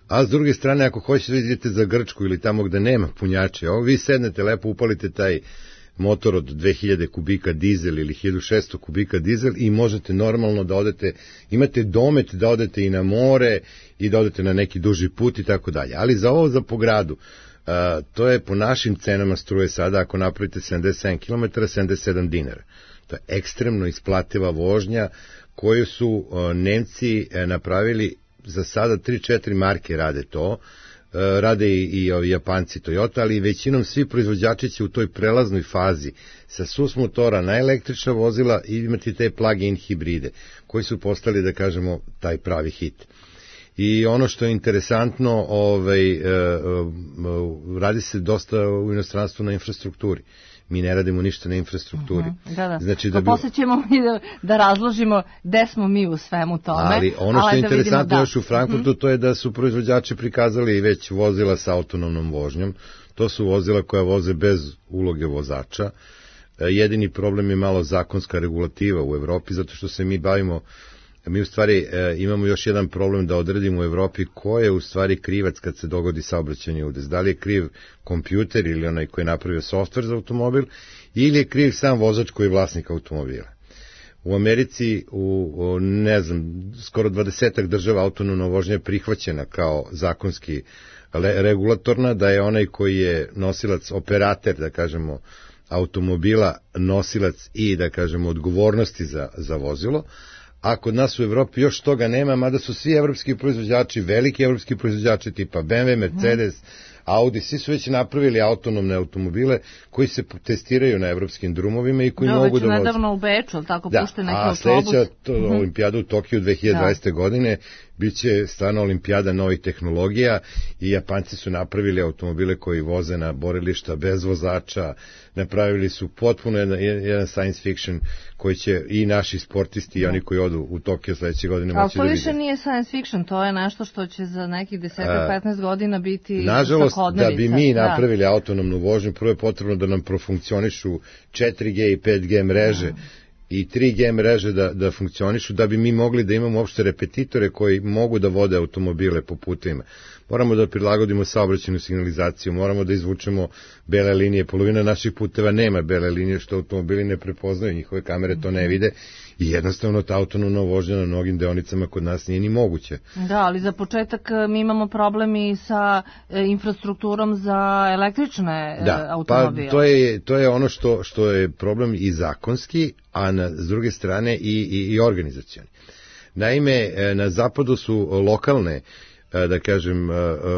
A s druge strane, ako hoćete da idete za Grčku ili tamo gde nema punjače, vi sednete lepo, upalite taj motor od 2000 kubika dizel ili 1600 kubika dizel i možete normalno da odete, imate domet da odete i na more i da odete na neki duži put i tako dalje. Ali za ovo za po gradu, to je po našim cenama struje sada, ako napravite 77 km, 77 dinara. To je ekstremno isplativa vožnja koju su Nemci napravili, za sada 3-4 marke rade to, rade i Japanci Toyota, ali većinom svi proizvođači će u toj prelaznoj fazi sa sus motora na električna vozila i imati te plug-in hibride, koji su postali, da kažemo, taj pravi hit. I ono što je interesantno, radi se dosta u inostranstvu na infrastrukturi. Mi ne radimo ništa na infrastrukturi. Da. Znači, posle ćemo da razložimo gde smo mi u svemu tome. Ali ono što je interesantno još u Frankfurtu, to je da su proizvođači prikazali već vozila sa autonomnom vožnjom. To su vozila koja voze bez uloge vozača. Jedini problem je malo zakonska regulativa u Evropi, zato što se mi bavimo, mi u stvari imamo još jedan problem da odredimo u Evropi ko je u stvari krivac kad se dogodi saobraćajni udes. Da li je kriv kompjuter ili onaj koji je napravio softver za automobil, ili je kriv sam vozač koji je vlasnik automobila. U Americi, ne znam, skoro 20 država autonomna vožnja je prihvaćena kao zakonski regulatorna, da je onaj koji je nosilac, operater, da kažemo, automobila, nosilac i, da kažemo, odgovornosti za vozilo. A kod nas u Evropi još toga nema, mada su svi evropski proizvođači, veliki evropski proizvođači tipa BMW, Mercedes, Audi, svi su već napravili autonomne automobile koji se testiraju na evropskim drumovima i koji mogu da voze. Već nedavno u Beču, ali tako pušte neki autobus. A sledeća olimpijada u Tokiju 2020. godine biće stvarno olimpijada novih tehnologija i Japanci su napravili automobile koji voze na borilišta bez vozača, napravili su potpuno jedan science fiction koji će i naši sportisti i oni koji odu u Tokio sledeće godine moći da vide. Ali to više nije science fiction, to je nešto što će za nekih 10-15 godina biti nažalost, da bi mi napravili autonomnu vožnju, prvo je potrebno da nam profunkcionišu 4G i 5G mreže i 3G mreže da funkcionišu, da bi mi mogli da imamo uopšte repetitore koji mogu da vode automobile po putevima. Moramo da prilagodimo saobraćajnu signalizaciju, moramo da izvučemo bele linije, polovina naših puteva nema bele linije, što automobili ne prepoznaju, njihove kamere to ne vide i jednostavno ta autonomna vožnja na mnogim deonicama kod nas nije ni moguće. Da, ali za početak mi imamo problem i sa infrastrukturom za električne automobile. Pa to je ono što je problem i zakonski, a s druge strane i organizacioni. Naime, na zapadu su lokalne, da kažem,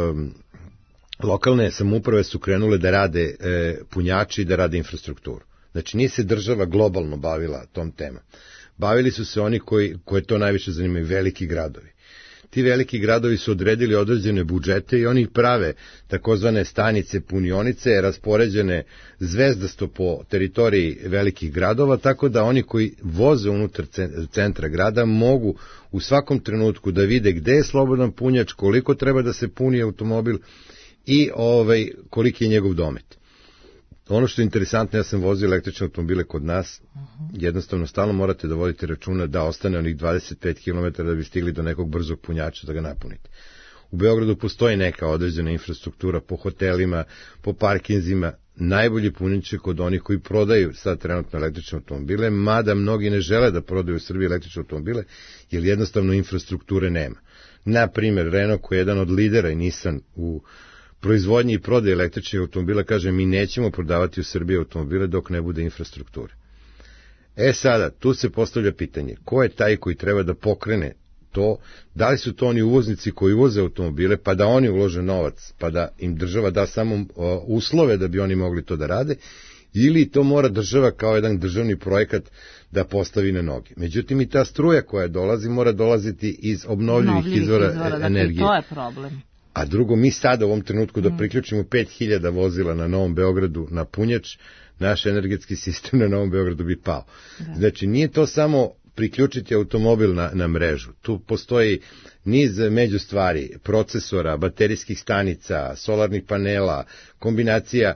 lokalne samouprave su krenule da rade punjači, da rade infrastrukturu. Znači, nije se država globalno bavila tom temom. Bavili su se oni koje to najviše zanimaju, veliki gradovi. Ti veliki gradovi su odredili određene budžete i oni prave takozvane stanice, punionice, raspoređene zvezdasto po teritoriji velikih gradova, tako da oni koji voze unutar centra grada mogu u svakom trenutku da vide gde je slobodan punjač, koliko treba da se puni automobil i koliki je njegov domet. Ono što je interesantno, ja sam vozio električne automobile kod nas, jednostavno stalno morate da vodite računa da ostane onih 25 km da bi stigli do nekog brzog punjača da ga napunite. U Beogradu postoji neka određena infrastruktura po hotelima, po parkinzima, najbolji punjač je kod onih koji prodaju sad trenutno električne automobile, mada mnogi ne žele da prodaju u Srbiji električne automobile, jer jednostavno infrastrukture nema. Na primjer, Renault koji je jedan od lidera i Nissan u proizvodnji i prodaje električnih automobila, kaže mi nećemo prodavati u Srbiji automobile dok ne bude infrastrukture. Sada, tu se postavlja pitanje, ko je taj koji treba da pokrene to, da li su to oni uvoznici koji uvoze automobile, pa da oni ulože novac, pa da im država da samo uslove da bi oni mogli to da rade, ili to mora država kao jedan državni projekat da postavi na noge. Međutim, i ta struja koja dolazi mora dolaziti iz obnovljivih izvora energije. To je problem. A drugo, mi sada u ovom trenutku da priključimo 5000 vozila na Novom Beogradu na punjač, naš energetski sistem na Novom Beogradu bi pao. Znači, nije to samo priključiti automobil na mrežu. Tu postoji niz međustvari, procesora, baterijskih stanica, solarnih panela, kombinacija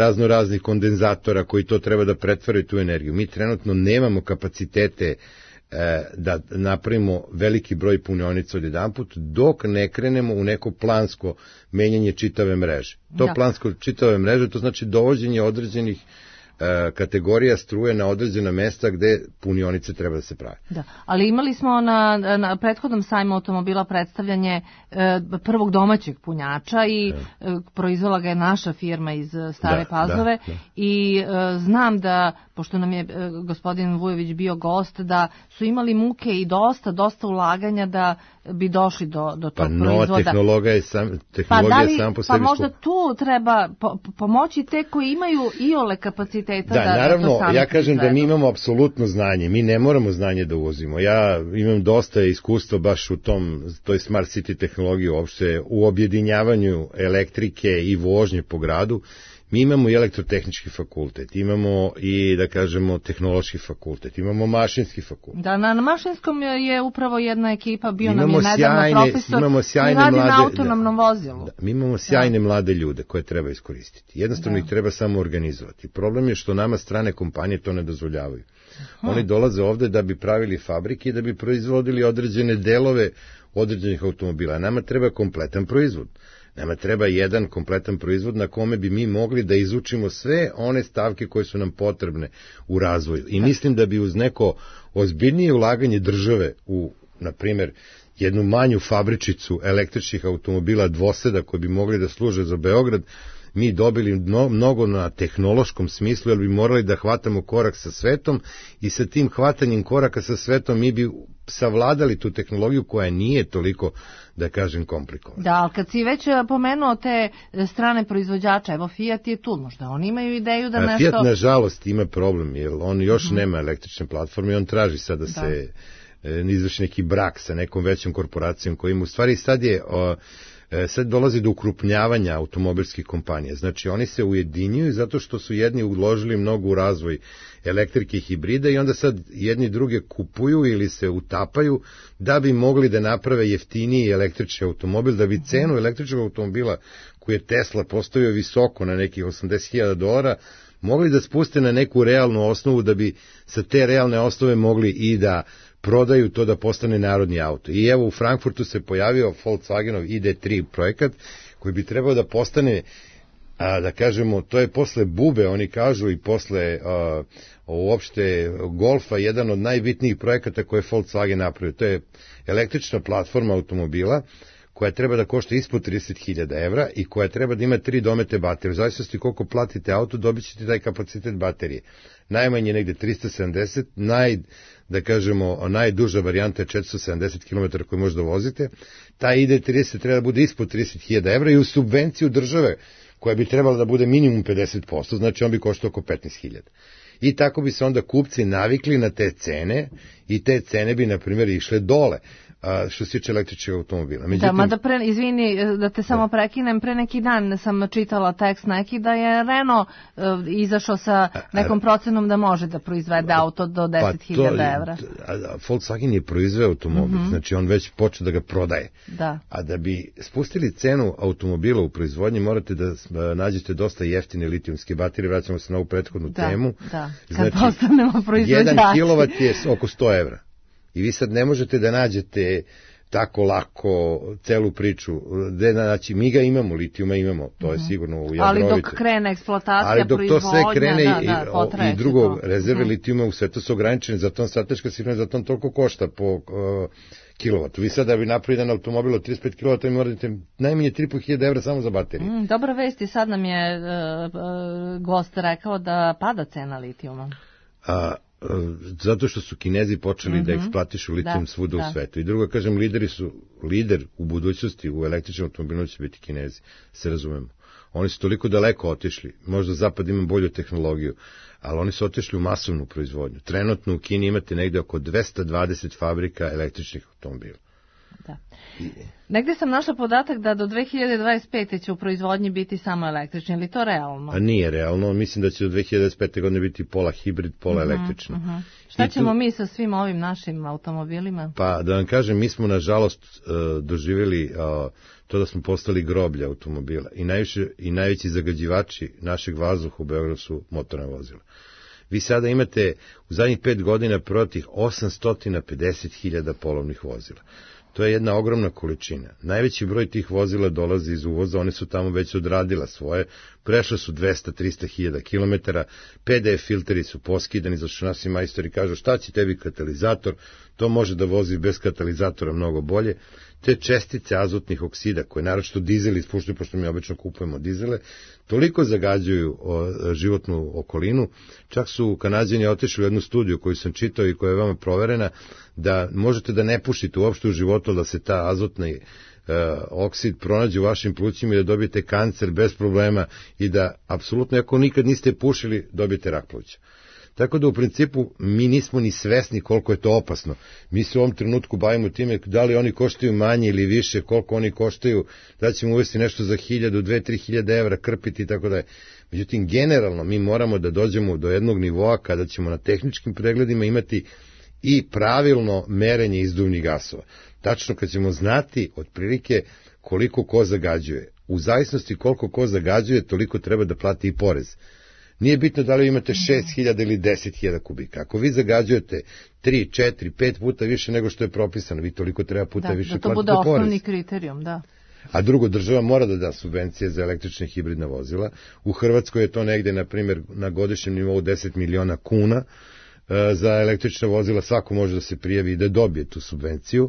raznoraznih kondenzatora koji to treba da pretvaraju tu energiju. Mi trenutno nemamo kapacitete da napravimo veliki broj punionica odjedanput, dok ne krenemo u neko plansko menjanje čitave mreže. To plansko čitave mreže, to znači dovođenje određenih kategorija struje na određena mesta gde punionice treba da se prave. Da, ali imali smo na prethodnom sajmu automobila predstavljanje prvog domaćeg punjača i proizvela ga je naša firma iz Stare Pazove i znam da, pošto nam je gospodin Vujović bio gost, da su imali muke i dosta ulaganja da bi došli do tog proizvoda. Nova tehnologija je sam po sebi. Pa možda tu treba pomoći te koji imaju iole kapaciteta da naravno, ja kažem da mi imamo apsolutno znanje, mi ne moramo znanje da uvozimo. Ja imam dosta iskustva baš u toj smart city tehnologiji uopšte, u objedinjavanju elektrike i vožnje po gradu. Mi imamo i elektrotehnički fakultet, imamo i, da kažemo, tehnološki fakultet, imamo mašinski fakultet. Da, na mašinskom je upravo jedna ekipa, bio nam je nedavno profesor i radi na autonomnom vozilu. Mi imamo sjajne mlade ljude koje treba iskoristiti. Jednostavno ih treba samo organizovati. Problem je što nama strane kompanije to ne dozvoljavaju. Oni dolaze ovde da bi pravili fabrike i da bi proizvodili određene delove određenih automobila. Nama treba kompletan proizvod. Nama treba jedan kompletan proizvod na kome bi mi mogli da izučimo sve one stavke koje su nam potrebne u razvoju. I mislim da bi uz neko ozbiljnije ulaganje države u, na primjer, jednu manju fabričicu električnih automobila dvoseda koji bi mogli da služe za Beograd, mi dobili mnogo na tehnološkom smislu, jer bi morali da hvatamo korak sa svetom i sa tim hvatanjem koraka sa svetom mi bi savladali tu tehnologiju koja nije toliko, da kažem, komplikovana. Da, ali kad si već pomenuo te strane proizvođača, evo Fiat je tu, možda oni imaju ideju da nešto... Fiat, nažalost, ima problem, jer on još nema električne platforme i on traži sad da se izvrši neki brak sa nekom većom korporacijom koja ima. U stvari sad dolazi do ukrupnjavanja automobilskih kompanija. Znači, oni se ujedinjuju zato što su jedni uložili mnogo u razvoj elektrike i hibrida i onda sad jedni druge kupuju ili se utapaju da bi mogli da naprave jeftiniji električni automobil, da bi cenu električnog automobila koju je Tesla postavio visoko na nekih $80,000 mogli da spuste na neku realnu osnovu da bi sa te realne osnove mogli i da prodaju to da postane narodni auto. I evo u Frankfurtu se pojavio Volkswagenov ID3 projekat koji bi trebao da postane, da kažemo, to je posle Bube, oni kažu, i posle uopšte Golfa, jedan od najbitnijih projekata koje je Volkswagen napravio. To je električna platforma automobila koja treba da košta ispod 30.000 evra i koja treba da ima 3 domete baterije. U zavisnosti koliko platite auto, dobit ćete taj kapacitet baterije. Najmanje negde 370, da kažemo, najduža varijanta je 470 km koju možda vozite. Ta ID30 treba da bude ispod 30.000 evra i u subvenciju države koja bi trebala da bude minimum 50%, znači on bi koštao oko 15.000. I tako bi se onda kupci navikli na te cene i te cene bi, na primjer, išle dole. Što se tiče električnih automobila. Međutim, izvini da te samo prekinem, pre neki dan sam čitala tekst neki da je Renault izašao sa nekom procenom da može da proizvede auto do 10.000 evra. Volkswagen je proizveo automobil, znači on već počeo da ga prodaje. Da. A da bi spustili cenu automobila u proizvodnji morate da nađete dosta jeftine litijumske baterije, vraćamo se na ovu prethodnu temu. Da, kad postanemo proizvođači. 1 kilovat je oko 100 evra. I vi sad ne možete da nađete tako lako celu priču. Znači, mi ga imamo, litijuma imamo, to je sigurno u jadrovite. Ali dok krene eksploatacija, proizvodnja, to sve krene i drugo, rezerve litijuma u svetu su ograničene, zato on strateška sigurnost, zato on toliko košta po kilovatu. Vi sad da bi napravili jedan automobil od 35 kilovata, vi morate najmanje 3.500 evra samo za bateriju. Dobra vest, i sad nam je gost rekao da pada cena litijuma. Zato što su Kinezi počeli da eksploatišu litijum svuda u svetu. I drugo, kažem, lider u budućnosti u električnom automobilu će biti Kinezi, se razumemo. Oni su toliko daleko otišli, možda Zapad ima bolju tehnologiju, ali oni su otišli u masovnu proizvodnju. Trenutno u Kini imate negde oko 220 fabrika električnih automobila. Da. Negde sam našla podatak da do 2025. će u proizvodnji biti samo električni, ili to realno? A nije realno, mislim da će do 2025. godine biti pola hibrid, pola električno. Šta ćemo mi sa svim ovim našim automobilima? Pa da vam kažem, mi smo nažalost doživjeli to da smo postali groblje automobila i najveći zagađivači našeg vazduha u Beogradu su motorna vozila. Vi sada imate u zadnjih 5 godina protiv 850.000 polovnih vozila. To je jedna ogromna količina. Najveći broj tih vozila dolazi iz uvoza, one su tamo već odradila svoje, prešla su 200-300.000 kilometara, PDF filteri su poskidani, zašto naši majstori kažu šta će tebi katalizator, to može da vozi bez katalizatora mnogo bolje. Te čestice azotnih oksida, koje naročito dizeli ispuštaju, pošto mi obično kupujemo dizele, toliko zagađuju životnu okolinu, čak su Kanađani otišli u jednu studiju koju sam čitao i koja je veoma proverena, da možete da ne pušite uopšte u životu, da se ta azotni oksid pronađe u vašim plućima i da dobijete kancer bez problema i da, apsolutno, ako nikad niste pušili, dobijete rak pluća. Tako da u principu mi nismo ni svesni koliko je to opasno. Mi se u ovom trenutku bavimo time da li oni koštaju manje ili više, koliko oni koštaju, da ćemo uvesti nešto za 1.000, 2.000-3.000 evra, krpiti i tako da je. Međutim, generalno mi moramo da dođemo do jednog nivoa kada ćemo na tehničkim pregledima imati i pravilno merenje izduvnih gasova. Tačno kad ćemo znati otprilike koliko ko zagađuje. U zavisnosti koliko ko zagađuje, toliko treba da plati i porez. Nije bitno da li imate 6.000 ili 10.000 kubika. Ako vi zagađujete 3, 4, 5 puta više nego što je propisano, vi toliko treba puta više platiti porez. Da, to bude osnovni kriterijum, da. A drugo, država mora da da subvencije za električne hibridna vozila. U Hrvatskoj je to negde, na primjer, na godišnjem nivou 10 miliona kuna. Za električna vozila svako može da se prijavi i da dobije tu subvenciju.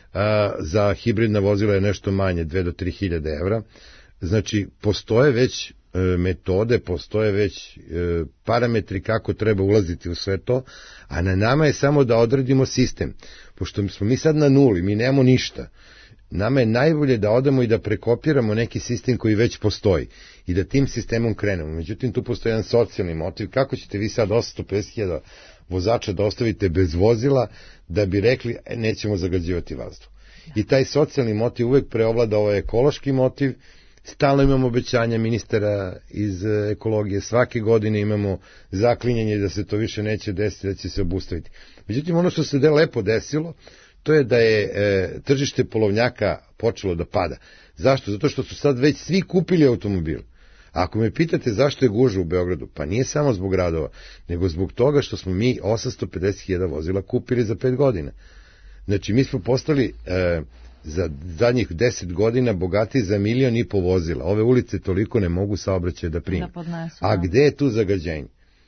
Za hibridna vozila je nešto manje, 2 do 3.000 evra. Znači, postoje već metode, postoje već parametri kako treba ulaziti u sve to, a na nama je samo da odredimo sistem. Pošto smo mi sad na nuli, mi nemamo ništa. Nama je najbolje da odemo i da prekopiramo neki sistem koji već postoji i da tim sistemom krenemo. Međutim, tu postoji jedan socijalni motiv. Kako ćete vi sad 850.000 vozača da ostavite bez vozila da bi rekli nećemo zagađivati vazduh? I taj socijalni motiv uvek preovlada ovaj ekološki motiv. Stalno imamo obećanja ministara iz ekologije, svake godine imamo zaklinjanje da se to više neće desiti, da će se obustaviti. Međutim, ono što se lepo desilo, to je da je tržište polovnjaka počelo da pada. Zašto? Zato što su sad već svi kupili automobil. A ako me pitate zašto je gužva u Beogradu, pa nije samo zbog radova, nego zbog toga što smo mi 850.000 vozila kupili za 5 godina. Znači, mi smo postali za zadnjih 10 godina bogati za 1,5 miliona vozila. Ove ulice toliko ne mogu saobraćaj da prime. A gde je tu zagađenje?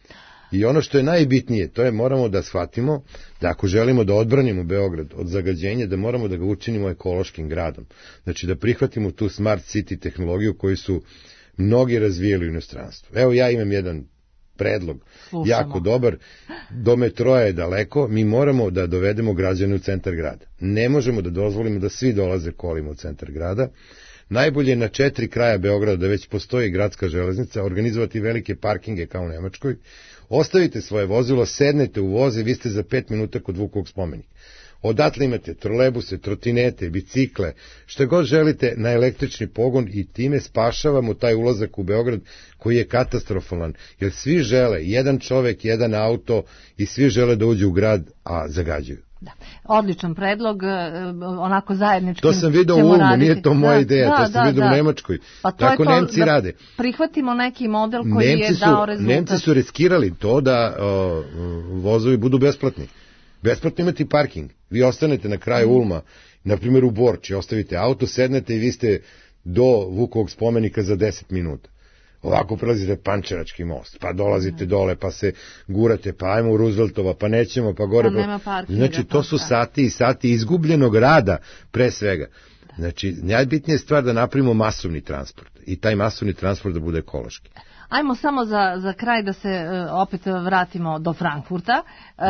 I ono što je najbitnije, to je moramo da shvatimo da ako želimo da odbranimo Beograd od zagađenja, da moramo da ga učinimo ekološkim gradom. Znači da prihvatimo tu smart city tehnologiju koju su mnogi razvijeli u inostranstvu. Evo ja imam jedan predlog, jako dobar, do metroa je daleko, mi moramo da dovedemo građane u centar grada. Ne možemo da dozvolimo da svi dolaze kolima u centar grada. Najbolje je na 4 kraja Beograda, da već postoji gradska železnica, organizovati velike parkinge kao u Nemačkoj, ostavite svoje vozilo, sednete u voz i vi ste za 5 minuta kod Vukovog spomenika. Odatle imate trolebuse, trotinete, bicikle, šta god želite na električni pogon i time spašavamo taj ulazak u Beograd koji je katastrofalan, jer svi žele, jedan čovek, jedan auto i svi žele da uđu u grad, a zagađuju. Da. Odličan predlog, onako zajednički. To sam vidio u Ulmu, nije to moja ideja, to sam vidio u Nemačkoj. Pa to tako je to, Nemci rade. Prihvatimo neki model koji je dao rezultat. Nemci su riskirali to da vozovi budu besplatni. Besplatno imati parking. Vi ostanete na kraju Ulma, na primjer u Borči, ostavite auto, sednete i vi ste do Vukovog spomenika za 10 minuta. Ovako prelazite Pančevački most, pa dolazite dole, pa se gurate, pa ajmo u Rooseveltova, pa nećemo, pa gore. Znači, to su sati i sati izgubljenog rada, pre svega. Znači, najbitnija je stvar da napravimo masovni transport i taj masovni transport da bude ekološki. Ajmo samo za kraj da se opet vratimo do Frankfurta.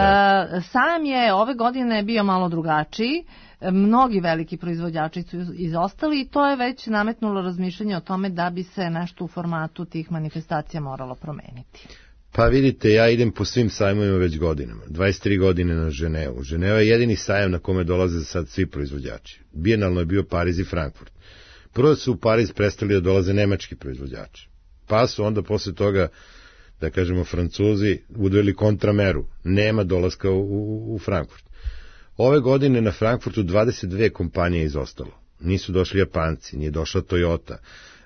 Sajam je ove godine bio malo drugačiji. Mnogi veliki proizvođači su izostali i to je već nametnulo razmišljanje o tome da bi se nešto u formatu tih manifestacija moralo promeniti. Pa vidite, ja idem po svim sajmovima već godinama. 23 godine na Ženevu. Ženeva je jedini sajam na kome dolaze sad svi proizvođači. Bijenalno je bio Pariz i Frankfurt. Prvo su u Pariz prestali da dolaze nemački proizvođači. Pa su onda posle toga, da kažemo, Francuzi udveli kontrameru. Nema dolaska u Frankfurt. Ove godine na Frankfurtu 22 kompanije izostalo. Nisu došli Japanci, nije došla Toyota,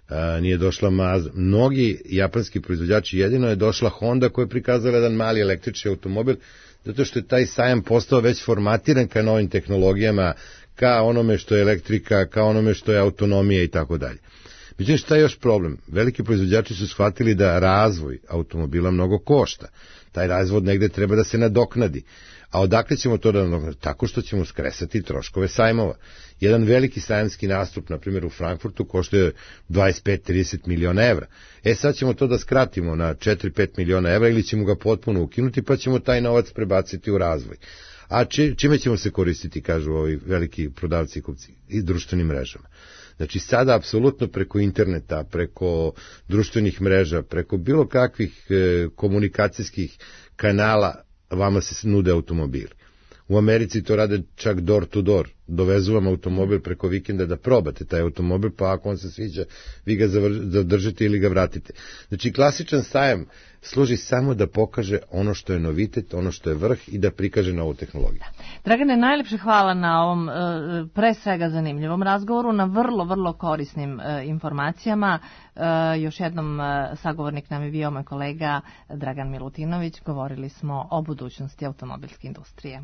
nije došla Mazda. Mnogi japanski proizvođači, jedino je došla Honda koja je prikazala jedan mali električni automobil, zato što je taj sajam postao već formatiran ka novim tehnologijama, ka onome što je elektrika, ka onome što je autonomija i tako dalje. Međutim, šta je još problem? Veliki proizvođači su shvatili da razvoj automobila mnogo košta. Taj razvod negde treba da se nadoknadi. A odakle ćemo to da nadoknadimo? Tako što ćemo skresati troškove sajmova. Jedan veliki sajamski nastup, na primjer u Frankfurtu, košta 25-30 miliona evra. Sad ćemo to da skratimo na 4-5 miliona evra ili ćemo ga potpuno ukinuti, pa ćemo taj novac prebaciti u razvoj. A čime ćemo se koristiti, kažu ovi veliki prodavci i kupci, i društvenim mrežama. Znači sada apsolutno preko interneta, preko društvenih mreža, preko bilo kakvih komunikacijskih kanala vama se nude automobili. U Americi to rade čak door to door. Dovezu vam automobil preko vikenda da probate taj automobil, pa ako on se sviđa, vi ga zadržite ili ga vratite. Znači klasičan sajam služi samo da pokaže ono što je novitet, ono što je vrh i da prikaže novu tehnologiju. Dragane, najlepše hvala na ovom pre svega zanimljivom razgovoru, na vrlo korisnim informacijama. Još jednom sagovornik nam je bio moj kolega Dragan Milutinović. Govorili smo o budućnosti automobilske industrije.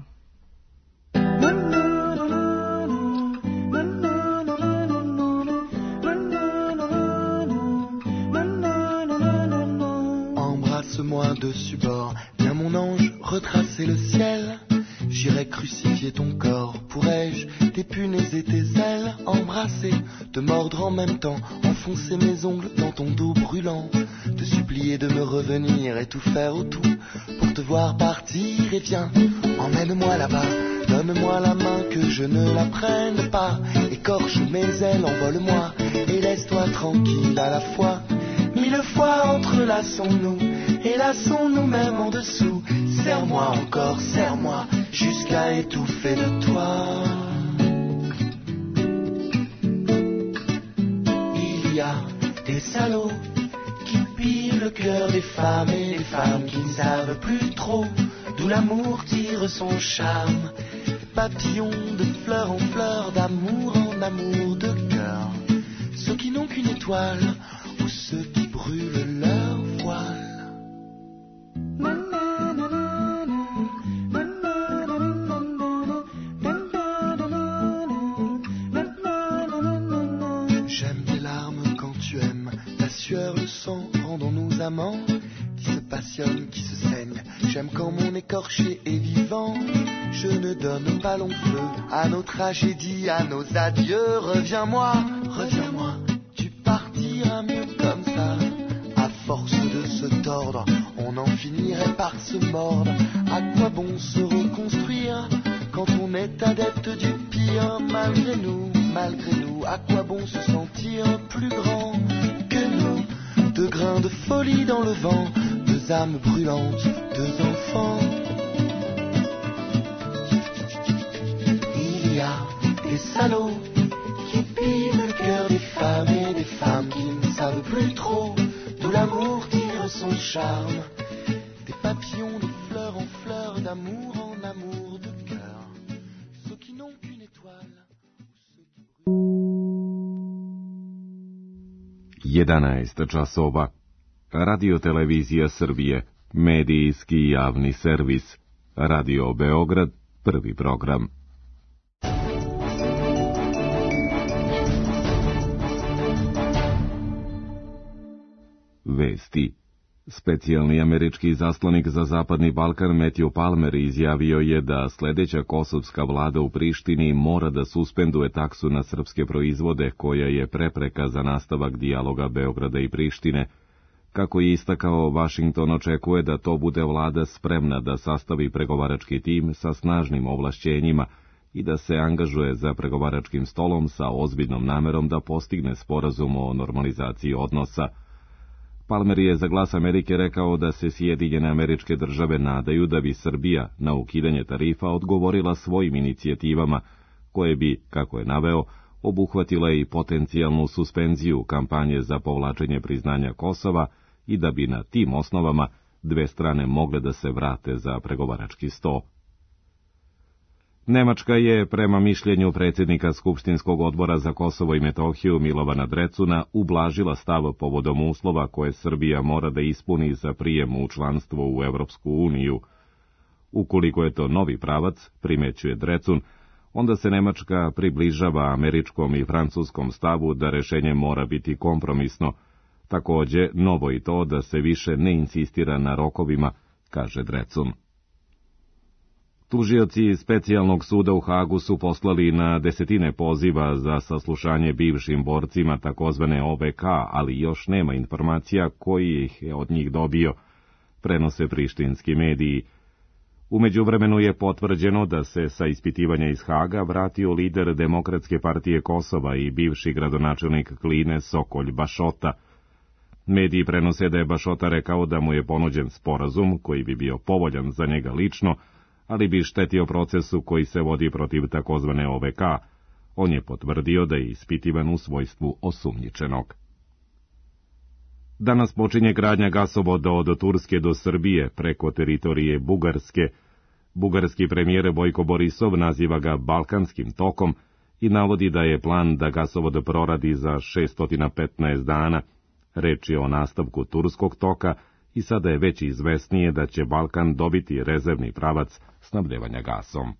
Embrasse-moi dessus bord, viens mon ange, retracer le ciel. J'irai crucifier ton corps, pourrais-je t'épunaiser tes ailes, embrasser, te mordre en même temps, enfoncer mes ongles dans ton dos brûlant, te supplier de me revenir et tout faire autour pour te voir partir. Et viens, emmène-moi là-bas, donne-moi la main que je ne la prenne pas, écorche mes ailes, envole-moi et laisse-toi tranquille à la fois. 1000 fois entrelaçons-nous et lassons-nous même en dessous. Serre-moi encore, serre-moi jusqu'à étouffer de toi. Il y a des salauds qui pillent le cœur des femmes et des femmes qui ne savent plus trop d'où l'amour tire son charme. Papillons de fleur en fleur, d'amour en amour, de cœur. Ceux qui n'ont qu'une étoile ou ceux qui brûlent leur voile. J'aime tes larmes quand tu aimes, ta sueur, le sang, rendons-nous amants qui se passionnent, qui se saignent. J'aime quand mon écorché est vivant. Je ne donne pas long feu à nos tragédies, à nos adieux. Reviens-moi, reviens-moi, tu partiras mieux comme ça. À force de se tordre, on en finirait par se mordre. À quoi bon se reconstruire quand on est adepte du pire? Malgré nous, à quoi bon se sentir plus grand que nous? Deux grains de folie dans le vent, deux âmes brûlantes, deux enfants. Il y a des salauds qui pillent le cœur des femmes et des femmes qui ne savent plus trop d'où l'amour tire son charme. Des papillons de fleur en fleur, d'amour en amour, de cœur. Ceux qui n'ont qu'une étoile. 11 časova. Radio Televizija Srbije, medijski javni servis. Radio Beograd, prvi program. Vesti. Specijalni američki zaslanik za Zapadni Balkan Matthew Palmer izjavio je da sledeća kosovska vlada u Prištini mora da suspenduje taksu na srpske proizvode koja je prepreka za nastavak dijaloga Beograda i Prištine. Kako je istakao, Vašington očekuje da to bude vlada spremna da sastavi pregovarački tim sa snažnim ovlašćenjima i da se angažuje za pregovaračkim stolom sa ozbiljnom namerom da postigne sporazum o normalizaciji odnosa. Palmer je za Glas Amerike rekao da se Sjedinjene Američke Države nadaju da bi Srbija na ukidanje tarifa odgovorila svojim inicijativama, koje bi, kako je naveo, obuhvatile i potencijalnu suspenziju kampanje za povlačenje priznanja Kosova i da bi na tim osnovama dve strane mogle da se vrate za pregovarački sto. Nemačka je, prema mišljenju predsjednika Skupštinskog odbora za Kosovo i Metohiju Milovana Drecuna, ublažila stav povodom uslova koje Srbija mora da ispuni za prijem u članstvo u Evropsku uniju. Ukoliko je to novi pravac, primećuje Drecun, onda se Nemačka približava američkom i francuskom stavu da rešenje mora biti kompromisno. Takođe, novo i to da se više ne insistira na rokovima, kaže Drecun. Tužioci Specijalnog suda u Hagu su poslali na desetine poziva za saslušanje bivšim borcima takozvane OVK, ali još nema informacija koji ih je od njih dobio, prenose prištinski mediji. U međuvremenu je potvrđeno da se sa ispitivanja iz Haga vratio lider Demokratske partije Kosova i bivši gradonačelnik Kline Sokolj Bašota. Mediji prenose da je Bašota rekao da mu je ponuđen sporazum koji bi bio povoljan za njega lično, ali bi štetio procesu koji se vodi protiv takozvane OVK. On je potvrdio da je ispitivan u svojstvu osumnjičenog. Danas počinje gradnja gasovoda od Turske do Srbije preko teritorije Bugarske. Bugarski premijer Bojko Borisov naziva ga Balkanskim tokom i navodi da je plan da gasovod proradi za 615 dana. Reč je o nastavku turskog toka i sada je već izvesnije da će Balkan dobiti rezervni pravac snabdevanja gasom.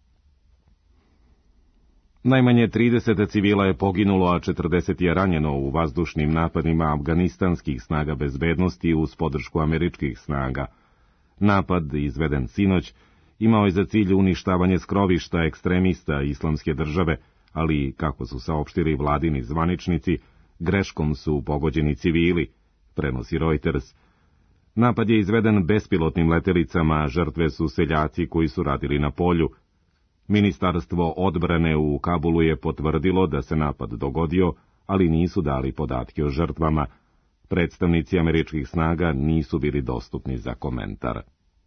Najmanje 30 civila je poginulo, a 40 je ranjeno u vazdušnim napadima afganistanskih snaga bezbednosti uz podršku američkih snaga. Napad, izveden sinoć, imao je za cilj uništavanje skrovišta ekstremista Islamske države, ali, kako su saopštili vladini zvaničnici, greškom su pogođeni civili, prenosi Reuters. Napad je izveden bespilotnim letelicama, žrtve su seljaci koji su radili na polju. Ministarstvo odbrane u Kabulu je potvrdilo da se napad dogodio, ali nisu dali podatke o žrtvama. Predstavnici američkih snaga nisu bili dostupni za komentar.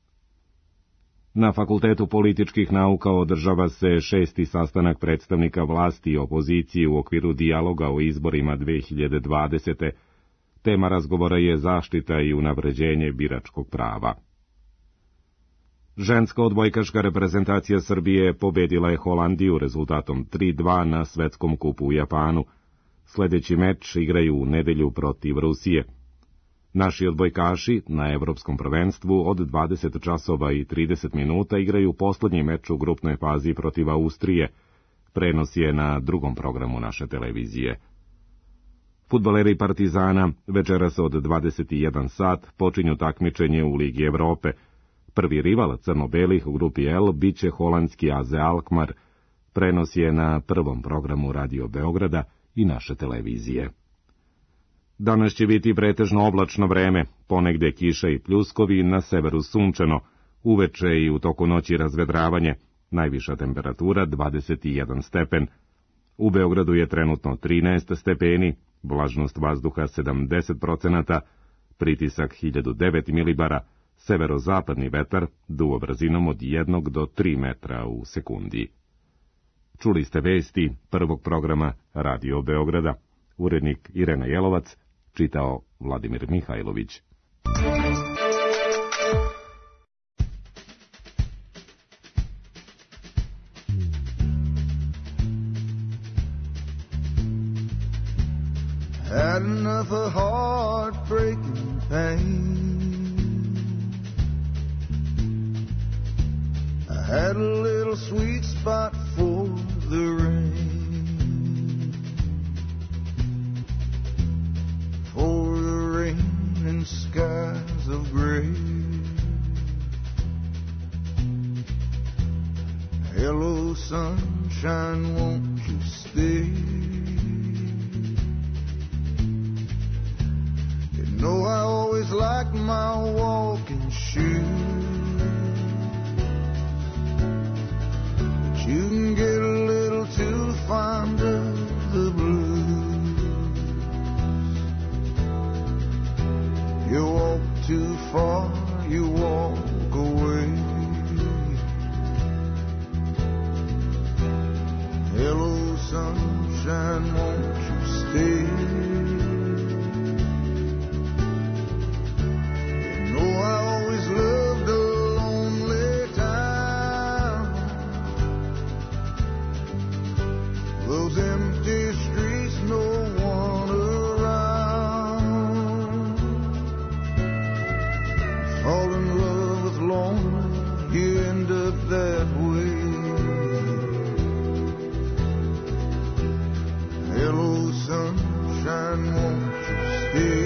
Na Fakultetu političkih nauka održava se 6. sastanak predstavnika vlasti i opozicije u okviru dijaloga o izborima 2020. Tema razgovora je zaštita i unapređenje biračkog prava. Ženska odbojkaška reprezentacija Srbije pobedila je Holandiju rezultatom 3:2 na svetskom kupu u Japanu. Sljedeći meč igraju u nedelju protiv Rusije. Naši odbojkaši na Evropskom prvenstvu od 20 časova i 30 minuta igraju poslednji meč u grupnoj fazi protiv Austrije. Prenos je na drugom programu naše televizije. Fudbaleri Partizana večeras od 21 sat počinju takmičenje u Ligi Evrope. Prvi rival crno-belih u grupi L biće holandski AZ Alkmaar. Prenos je na prvom programu Radio Beograda i naše televizije. Danas će biti pretežno oblačno vreme, ponegde kiša i pljuskovi, na severu sunčano, uveče i u toku noći razvedravanje, najviša temperatura 21 stepen. U Beogradu je trenutno 13 stepeni, vlažnost vazduha 70%, pritisak 1009 milibara, severozapadni vetar duva brzinom od 1 do 3 metra u sekundi. Čuli ste vesti prvog programa Radio Beograda. Urednik Irena Jelovac, čitao Vladimir Mihajlović. Had enough of heartbreaking pain. I had a little sweet spot for the rain, for the rain and skies of gray. Hello, sunshine, won't you stay? You know I always liked my walking shoes. You can get a little too fond of the blues. You walk too far, you walk away. Hello, sunshine, won't you stay? You know I always loved a lonely town. fall in love with lonely, you end up that way. Hello, sunshine, won't you stay?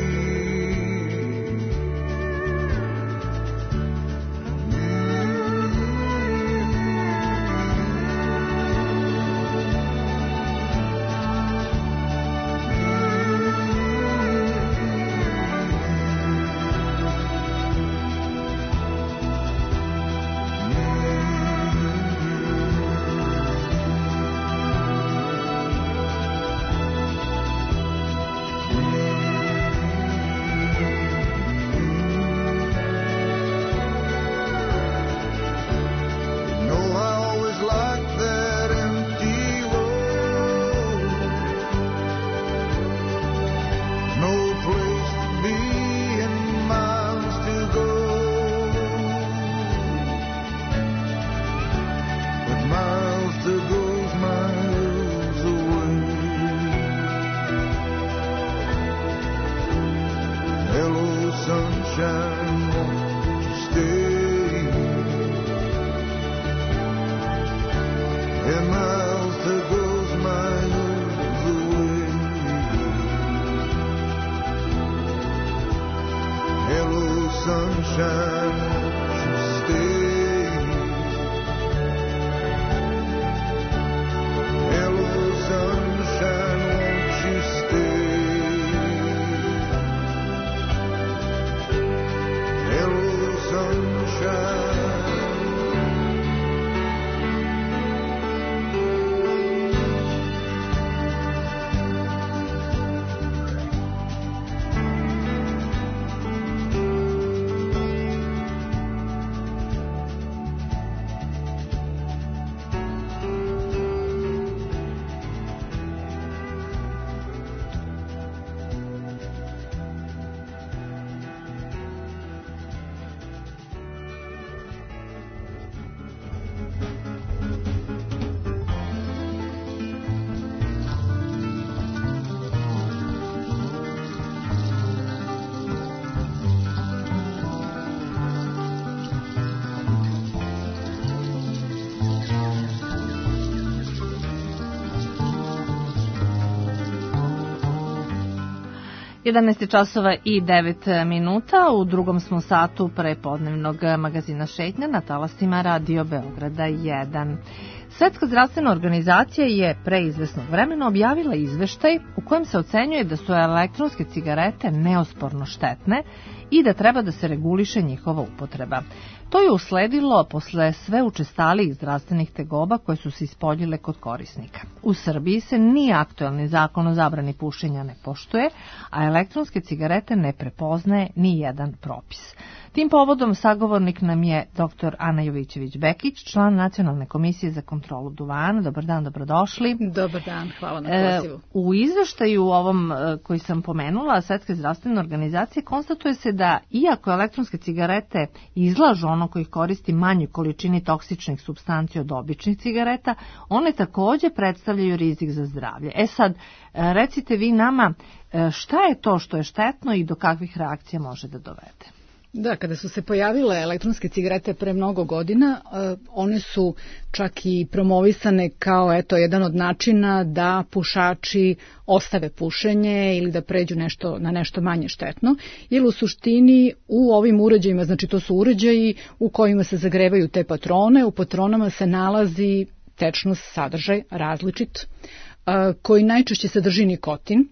časova i 9 minuta, u drugom smo satu prepodnevnog magazina Šetnja na talasima Radio Beograda 1. Svetska zdravstvena organizacija je pre izvesnog vremena objavila izveštaj u kojem se ocenjuje da su elektronske cigarete neosporno štetne i da treba da se reguliše njihova upotreba. To je usledilo posle sve učestalijih zdravstvenih tegoba koje su se ispoljile kod korisnika. U Srbiji se ni aktuelni zakon o zabrani pušenja ne poštuje, a elektronske cigarete ne prepoznaje ni jedan propis. Tim povodom sagovornik nam je dr. Ana Jovićević-Bekić, član Nacionalne komisije za kontrolu duvana. Dobar dan, dobrodošli. Dobar dan, hvala na pozivu. U izveštaju ovom koji sam pomenula, Svetske zdravstvene organizacije, konstatuje se da iako elektronske cigarete izlažu ono koji koristi manju količini toksičnih supstanci od običnih cigareta, one takođe predstavljaju rizik za zdravlje. Sad, recite vi nama šta je to što je štetno i do kakvih reakcija može da dovede? Da, kada su se pojavile elektronske cigarete pre mnogo godina, one su čak i promovisane kao jedan od načina da pušači ostave pušenje ili da pređu na nešto manje štetno, jer u suštini u ovim uređajima, znači to su uređaji u kojima se zagrevaju te patrone, u patronama se nalazi tečnost, sadržaj različit, koji najčešće sadrži nikotin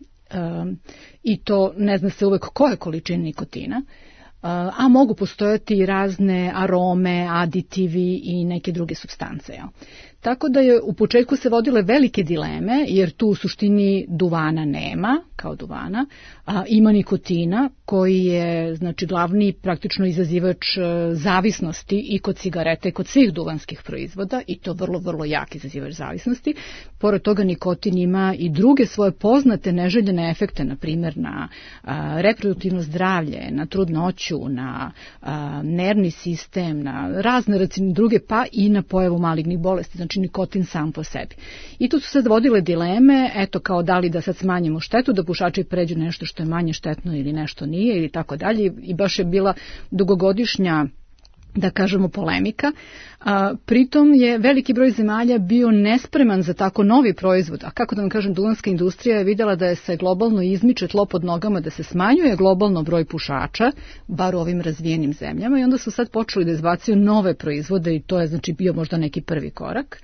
i to ne zna se uvek koje količine nikotina, a mogu postojati razne arome, aditivi i neke druge supstance. Tako da je u početku se vodile velike dileme, jer tu u suštini duvana nema, kao duvana, ima nikotina koji je glavni praktično izazivač zavisnosti i kod cigareta i kod svih duvanskih proizvoda, i to vrlo, vrlo jak izazivač zavisnosti. Pored toga nikotin ima i druge svoje poznate neželjene efekte, na primjer na reproduktivno zdravlje, na trudnoću, na nervni sistem, na razne druge, pa i na pojavu malignih bolesti. Znači znači nikotin sam po sebi. I tu su sad vodile dileme, eto kao da li da sad smanjimo štetu, da pušači pređu nešto što je manje štetno ili nešto nije ili tako dalje, i baš je bila dugogodišnja, da kažemo, polemika. Pritom je veliki broj zemalja bio nespreman za tako novi proizvod, a kako da vam kažem, duvanska industrija je videla da je se globalno izmiče tlo pod nogama, da se smanjuje globalno broj pušača, bar u ovim razvijenim zemljama, i onda su sad počeli da izbacuju nove proizvode i to je znači bio možda neki prvi korak.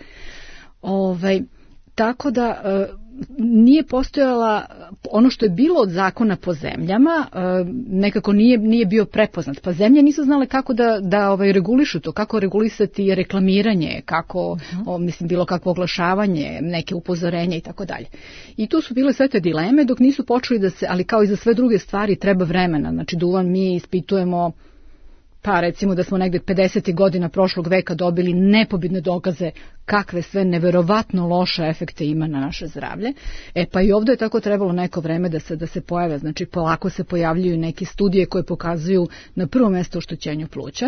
Tako da nije postojala, ono što je bilo od zakona po zemljama, nekako nije bio prepoznat. Pa zemlje nisu znale kako da regulišu to, kako regulisati reklamiranje, kako, mislim, bilo kakvo oglašavanje, neke upozorenja i tako dalje. I tu su bile sve te dileme dok nisu počeli da se, ali kao i za sve druge stvari treba vremena. Znači duvan mi ispitujemo, pa recimo da smo negde 50. godina prošlog veka dobili nepobitne dokaze kakve sve neverovatno loše efekte ima na naše zdravlje. Pa i ovdje je tako trebalo neko vreme da se pojave, znači polako se pojavljuju neke studije koje pokazuju na prvo mjesto oštećenje pluća.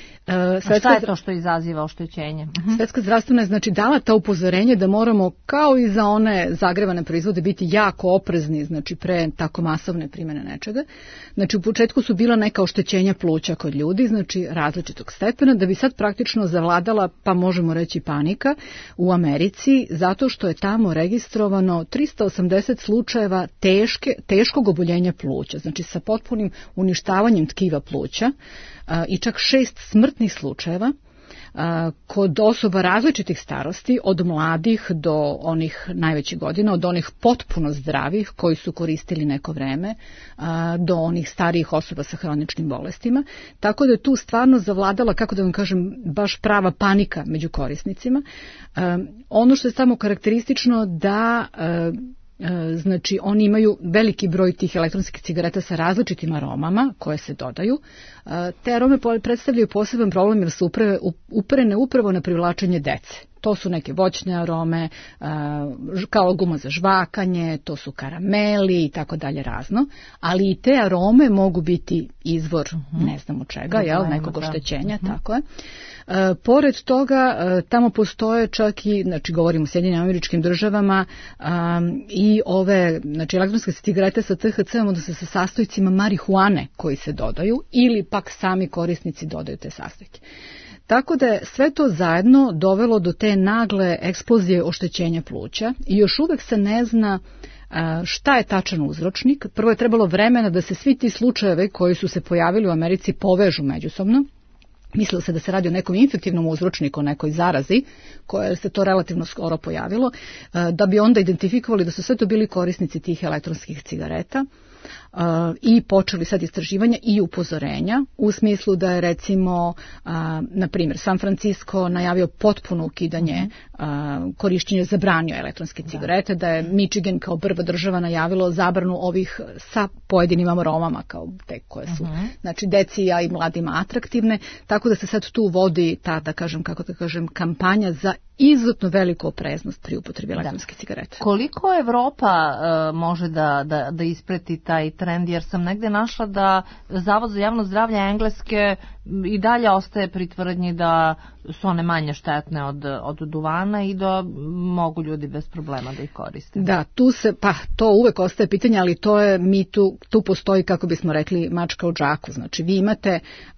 Šta je to što izaziva oštećenje? Svjetska zdravstvena je znači dala ta upozorenje da moramo kao i za one zagrevane proizvode biti jako oprezni, znači pre tako masovne primjene nečega. Znači u početku su bila neka oštećenja pluća kod ljudi, znači različitog stepena, da bi sad praktično zavladala, pa možemo reći, panika u Americi, zato što je tamo registrovano 380 slučajeva teškog oboljenja pluća, znači sa potpunim uništavanjem tkiva pluća, i čak 6 smrtnih slučajeva kod osoba različitih starosti, od mladih do onih najvećih godina, od onih potpuno zdravih koji su koristili neko vreme, do onih starijih osoba sa hroničnim bolestima. Tako da je tu stvarno zavladala, kako da vam kažem, baš prava panika među korisnicima. Ono što je samo karakteristično da znači oni imaju veliki broj tih elektronskih cigareta sa različitim aromama koje se dodaju. Te arome predstavljaju poseban problem jer su uperene upravo na privlačenje dece. To su neke voćne arome, kao guma za žvakanje, to su karameli i tako dalje razno, ali i te arome mogu biti izvor ne znamo čega, nekog oštećenja, tako je. Pored toga, tamo postoje čak i, znači govorimo o Sjedinjenim Američkim Državama, i ove, znači elektronske cigarete sa THC-om, odnosno sa sastojcima marihuane koji se dodaju, ili pak sami korisnici dodaju te sastojke. Tako da je sve to zajedno dovelo do te nagle eksplozije oštećenja pluća i još uvek se ne zna šta je tačan uzročnik. Prvo je trebalo vremena da se svi ti slučajevi koji su se pojavili u Americi povežu međusobno. Mislilo se da se radi o nekom infektivnom uzročniku, nekoj zarazi, koje se to relativno skoro pojavilo, da bi onda identifikovali da su sve to bili korisnici tih elektronskih cigareta. I počeli sad istraživanja i upozorenja u smislu da je recimo na primjer San Francisco najavio potpuno ukidanje korišćenja, zabranio elektronske cigarete, da je Michigan kao prva država najavilo zabranu ovih sa pojedinim aromama kao te koje su znači deci i mladima atraktivne, tako da se sad tu vodi ta, da kažem, kampanja za izuzetno veliku opreznost pri upotrebi elektronske cigarete. Koliko Evropa može da ispreti taj trend, jer sam negde našla da Zavod za javno zdravlje Engleske i dalje ostaje pri tvrdnji da su one manje štetne od duvana i da mogu ljudi bez problema da ih koriste. Da, to uvek ostaje pitanje, ali to je, tu postoji, kako bismo rekli, mačka u džaku. Znači vi imate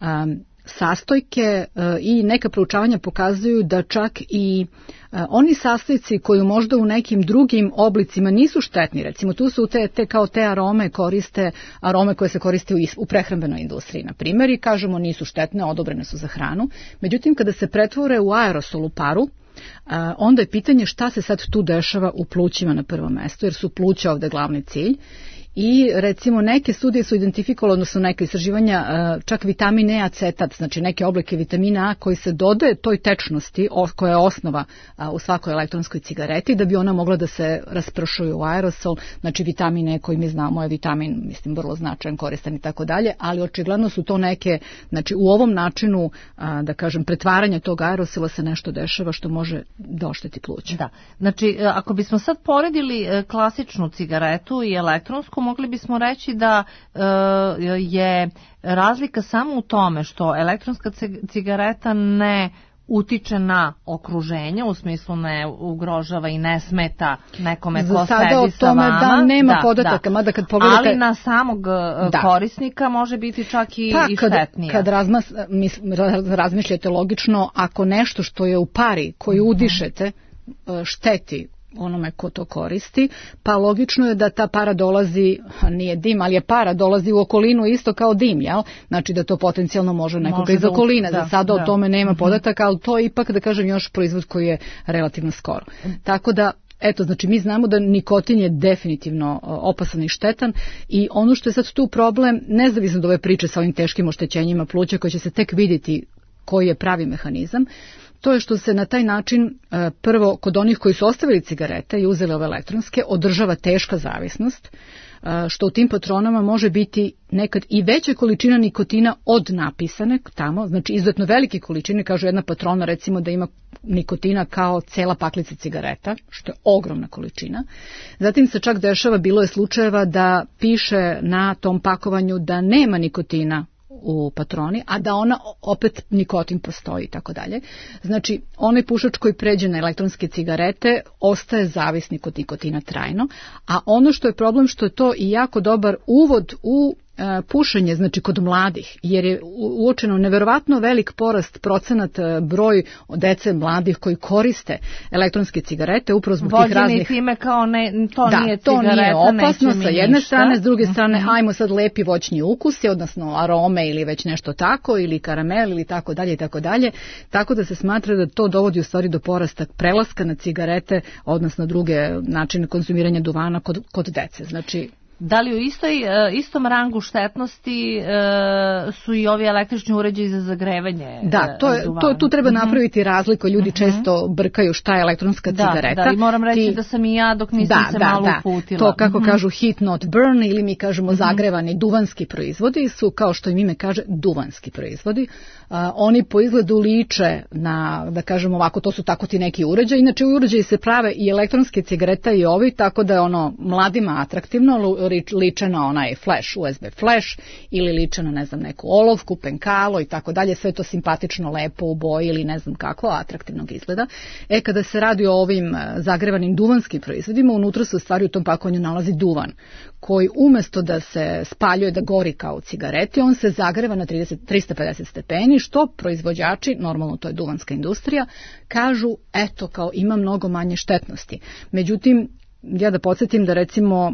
sastojke i neka proučavanja pokazuju da čak i oni sastojci koji možda u nekim drugim oblicima nisu štetni, recimo tu su te arome koriste, arome koje se koriste u prehrambenoj industriji, na primjer, i kažemo nisu štetne, odobrene su za hranu. Međutim, kada se pretvore u aerosol, u paru, onda je pitanje šta se sad tu dešava u plućima na prvom mjestu, jer su pluća ovdje glavni cilj. I recimo neke studije su identifikovale, odnosno neke istraživanja, čak vitamin E acetat, znači neke oblike vitamina A koji se dodaje toj tečnosti koja je osnova u svakoj elektronskoj cigareti da bi ona mogla da se raspršuju u aerosol. Znači vitamin E koji mi znamo je vitamin, mislim, vrlo značajan, koristan i tako dalje, ali očigledno su to neke, znači u ovom načinu, da kažem, pretvaranja tog aerosola se nešto dešava što može da ošteti pluća. Da, znači ako bismo sad poredili klasičnu cigaretu i elektronsku, mogli bismo reći da je razlika samo u tome što elektronska cigareta ne utiče na okruženje, u smislu ne ugrožava i ne smeta nekome ko Za sada sedi o sa tome vama. da nema podataka, mada kad pogledate... Ali na samog korisnika može biti čak i štetnije. Kad razmišljate logično, ako nešto što je u pari koju udišete šteti onome ko to koristi, pa logično je da ta para dolazi, nije dim, ali je para, dolazi u okolinu isto kao dim, jel? Znači da to potencijalno može nekoga iz okoline. Za sada o tome nema podataka, ali to je ipak, da kažem, još proizvod koji je relativno skoro. Tako da, eto, znači mi znamo da nikotin je definitivno opasan i štetan i ono što je sad tu problem, nezavisno od ove priče sa ovim teškim oštećenjima pluća koje će se tek vidjeti koji je pravi mehanizam, to je što se na taj način prvo kod onih koji su ostavili cigarete i uzeli ove elektronske održava teška zavisnost, što u tim patronama može biti nekad i veća količina nikotina od napisane tamo, znači izuzetno velike količine, kažu jedna patrona recimo da ima nikotina kao cela paklica cigareta, što je ogromna količina. Zatim se čak dešava, bilo je slučajeva da piše na tom pakovanju da nema nikotina u patroni, a da ona opet nikotin postoji i tako dalje. Znači, onaj pušač koji pređe na elektronske cigarete ostaje zavisnik od nikotina trajno, a ono što je problem što je to i jako dobar uvod u pušenje, znači kod mladih, jer je uočeno neverovatno velik porast procenat broj dece mladih koji koriste elektronske cigarete upravo zbog tih raznih... Vođeni time kao nije cigareta, to nije opasno sa jedne strane, s druge strane ajmo sad lepi voćni ukusi, odnosno arome ili već nešto tako, ili karamel ili tako dalje i tako dalje, tako da se smatra da to dovodi u stvari do porasta prelaska na cigarete, odnosno druge načine konzumiranja duvana kod dece. Znači, da li u istom rangu štetnosti su i ovi električni uređaji za zagrevanje? Da, tu treba napraviti razliku. Ljudi često brkaju šta je elektronska cigareta. Da, i moram reći da sam i ja dok nisam se malo uputila. To kako kažu heat not burn ili mi kažemo zagrevani duvanski proizvodi su, kao što im ime kaže, duvanski proizvodi. Oni po izgledu liče na, da kažemo ovako, to su tako ti neki uređaji. Inače u uređaji se prave i elektronske cigareta i ovi, tako da je ono mladima atraktivno, liče na onaj flash, USB flash ili liče na, ne znam, neku olovku, penkalo i tako dalje, sve to simpatično, lepo u boji ili ne znam kako, atraktivnog izgleda. Kada se radi o ovim zagrevanim duvanskim proizvodima, unutra se u stvari u tom pakovanju nalazi duvan, koji umjesto da se spaljuje, da gori kao cigareti, on se zagreva na 350 stepeni, što proizvođači, normalno to je duvanska industrija, kažu, eto, kao ima mnogo manje štetnosti. Međutim, ja da podsjetim da recimo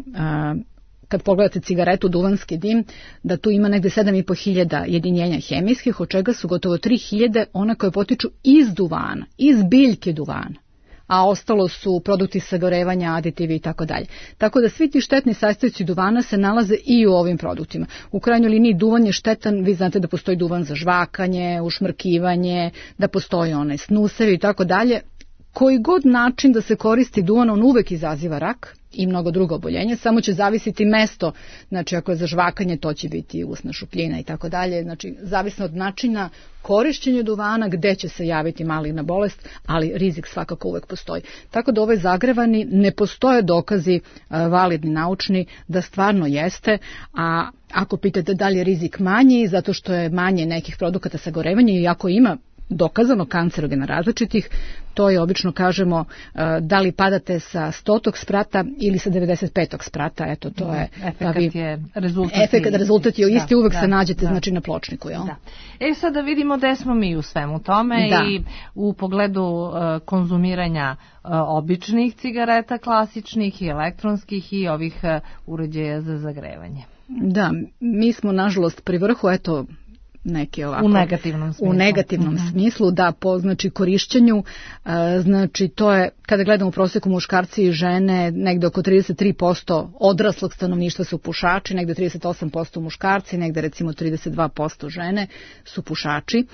kad pogledate cigaretu duvanski dim, da tu ima negde 7.500 jedinjenja hemijskih, od čega su gotovo 3.000 ona koje potiču iz duvana, iz biljke duvana, a ostalo su produkti sagorevanja, aditivi i tako dalje. Tako da svi ti štetni sastojci duvana se nalaze i u ovim produktima. U krajnjoj liniji duvan je štetan, vi znate da postoji duvan za žvakanje, ušmrkivanje, da postoji onaj snusevi i tako dalje. Koji god način da se koristi duvan, on uvek izaziva rak i mnogo drugo oboljenje, samo će zavisiti mesto, znači ako je za žvakanje to će biti usna šupljina i tako dalje, znači zavisno od načina korišćenja duvana gde će se javiti maligna bolest, ali rizik svakako uvek postoji. Tako da ove zagrevani ne postoje dokazi validni naučni da stvarno jeste, a ako pitate da li je rizik manji, zato što je manje nekih produkata sagorevanja i ako ima dokazano kancerogena različitih, to je obično kažemo da li padate sa 100. sprata ili sa 95. sprata, eto to je rezultat je isti, uvek se nađete znači na pločniku. Jel? Da. Sada vidimo da smo mi u svemu tome i u pogledu konzumiranja običnih cigareta, klasičnih i elektronskih i ovih uređaja za zagrevanje. Da, mi smo nažalost pri vrhu, eto, neke ovako, u negativnom smislu, da, po znači korišćenju, znači to je, kada gledamo u proseku muškarci i žene, negde oko 33% odraslog stanovništva su pušači, negde 38% muškarci, negde recimo 32% žene su pušači.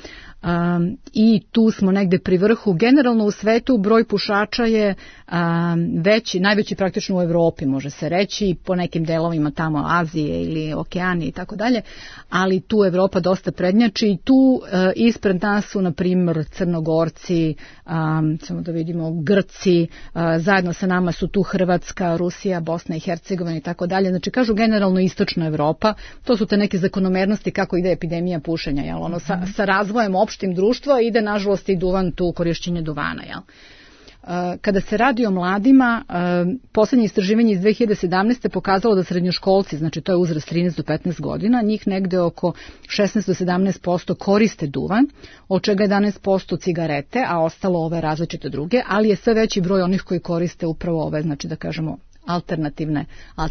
I tu smo negde pri vrhu. Generalno u svetu broj pušača je veći, najveći praktično u Evropi može se reći, po nekim delovima tamo Azije ili Okeanije i tako dalje, ali tu Evropa dosta prednjači i tu ispred nas su na primjer Crnogorci, samo da vidimo Grci, zajedno sa nama su tu Hrvatska, Rusija, Bosna i Hercegovina i tako dalje. Znači kažu generalno istočna Evropa, to su te neke zakonomernosti kako ide epidemija pušenja, jel? Ono sa razvojem opštim društva ide nažalost i duvan tu, korišćenje duvana, jel? Kada se radi o mladima, poslednje istraživanje iz 2017. pokazalo da srednjoškolci, znači to je uzrast 13 do 15 godina, njih negde oko 16 do 17% koriste duvan, od čega 11% cigarete, a ostalo ove različite druge, ali je sve veći broj onih koji koriste upravo ove, znači da kažemo, alternativne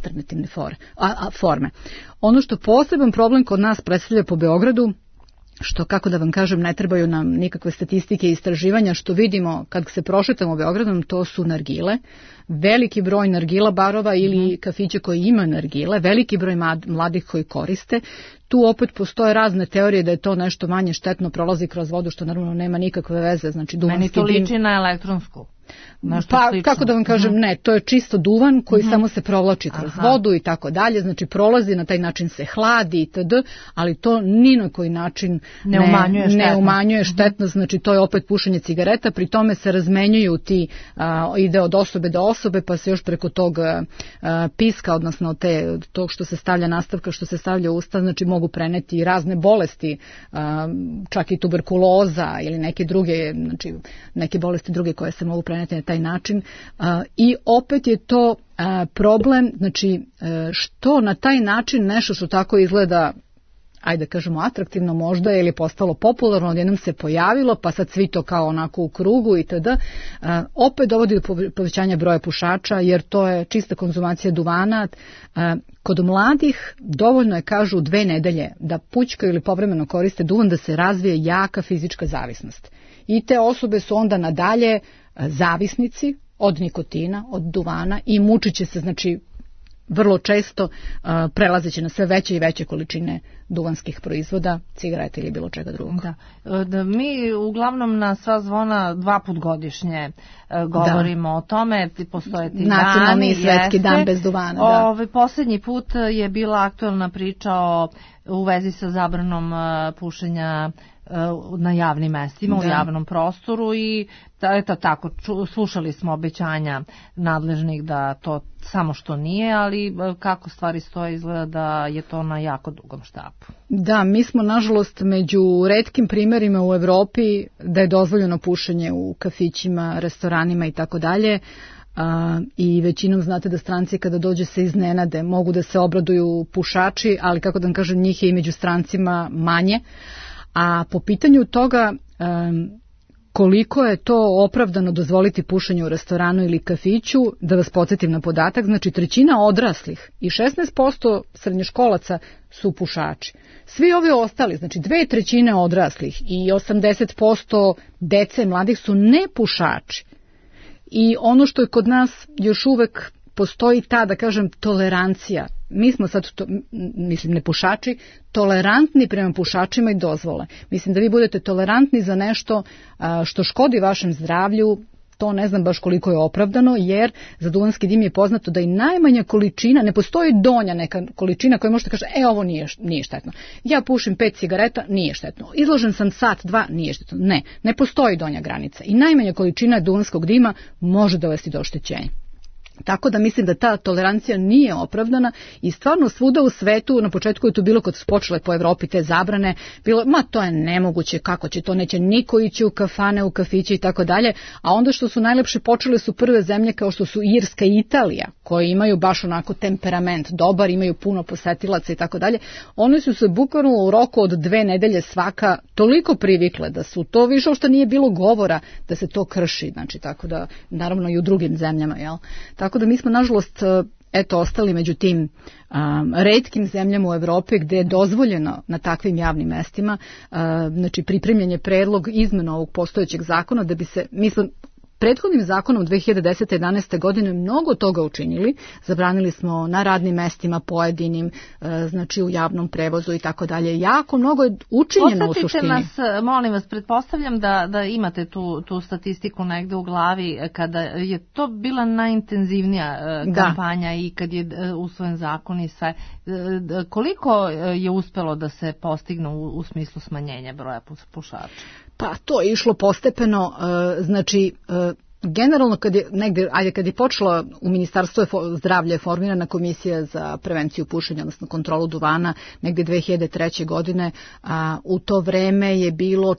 forme. Ono što poseban problem kod nas predstavlja po Beogradu, što, kako da vam kažem, ne trebaju nam nikakve statistike i istraživanja, što vidimo kad se prošetamo Beogradom, to su nargile, veliki broj nargila barova ili kafića koji ima nargile, veliki broj mladih koji koriste. Tu opet postoje razne teorije da je to nešto manje štetno, prolazi kroz vodu, što naravno nema nikakve veze. Znači, meni to liči na elektronsku. Pa, kako da vam kažem, ne, to je čisto duvan koji samo se provlači kroz vodu i tako dalje, znači prolazi, na taj način se hladi itd., ali to ni na koji način ne umanjuje štetnost, znači to je opet pušenje cigareta, pri tome se razmenjuju ti, ide od osobe do osobe, pa se još preko tog piska, odnosno tog što se stavlja nastavka, što se stavlja u usta, znači mogu preneti razne bolesti, čak i tuberkuloza ili neke druge, znači neke bolesti druge koje se mogu preneti na taj način, i opet je to problem, znači što na taj način nešto što tako izgleda, ajde kažemo atraktivno možda, ili je postalo popularno, odjednom se pojavilo, pa sad svi to kao onako u krugu itd., opet dovodi do povećanja broja pušača, jer to je čista konzumacija duvana. Kod mladih dovoljno je, kažu, 2 nedelje da pućkaju ili povremeno koriste duvan da se razvije jaka fizička zavisnost. I te osobe su onda nadalje zavisnici od nikotina, od duvana i mučit će se, znači, vrlo često prelazeći na sve veće i veće količine duvanskih proizvoda, cigareta ili bilo čega drugog. Da, mi uglavnom na sva zvona 2 puta godišnje govorimo o tome, postoje ti nacionalni i svetski dan bez duvana. Poslednji put je bila aktuelna priča u vezi sa zabranom pušenja na javnim mestima, u javnom prostoru, i eto tako, slušali smo obećanja nadležnih da to samo što nije, ali kako stvari stoje, izgleda da je to na jako dugom štapu. Da, mi smo nažalost među retkim primerima u Evropi da je dozvoljeno pušenje u kafićima, restoranima i tako dalje. I većinom znate da stranci kada dođe se iznenade, mogu da se obraduju pušači, ali kako da vam kažem, njih je i među strancima manje. A po pitanju toga koliko je to opravdano dozvoliti pušenje u restoranu ili kafiću, da vas podsjetim na podatak, znači 1/3 odraslih i 16% srednjoškolaca su pušači. Svi ovi ostali, znači 2/3 odraslih i 80% dece mladih su nepušači. I ono što je kod nas još uvek postoji ta, da kažem, tolerancija. Mi smo sad, mislim, ne pušači, tolerantni prema pušačima i dozvole. Mislim da vi budete tolerantni za nešto što škodi vašem zdravlju, to ne znam baš koliko je opravdano, jer za duvanski dim je poznato da i najmanja količina, ne postoji donja neka količina koja možete kažete, ovo nije štetno. Ja pušim 5 cigareta, nije štetno. Izložen sam 1-2, nije štetno. Ne postoji donja granica. I najmanja količina duvanskog dima može dovesti do oštećenja. Tako da mislim da ta tolerancija nije opravdana i stvarno svuda u svetu, na početku je to bilo kad su počele po Evropi te zabrane, bilo, to je nemoguće, kako će to, neće niko ići u kafane, u kafiće i tako dalje, a onda što su najlepše počele su prve zemlje kao što su Irska i Italija, koje imaju baš onako temperament dobar, imaju puno posetilaca i tako dalje, one su se bukvalno u roku od 2 nedelje svaka toliko privikle da su to više što nije bilo govora da se to krši, znači tako da, naravno i u drugim zemljama, jel? Tako da mi smo, nažalost, ostali među tim retkim zemljama u Evropi gde je dozvoljeno na takvim javnim mestima, znači pripremljen je predlog izmena ovog postojećeg zakona da bi se, mi smo prethodnim zakonom 2010-11. godine mnogo toga učinili, zabranili smo na radnim mestima pojedinim, znači u javnom prevozu i tako dalje. Jako mnogo je učinjeno u suštini. Podsjetite nas, molim vas, pretpostavljam da imate tu statistiku negde u glavi, kada je to bila najintenzivnija kampanja i kad je usvojen zakon i sve. Koliko je uspelo da se postigne u smislu smanjenja broja pušača? Pa to je išlo postepeno, znači generalno kad je počela u Ministarstvu zdravlja je formirana komisija za prevenciju pušenja, odnosno kontrolu duvana, negde 2003. godine, u to vreme je bilo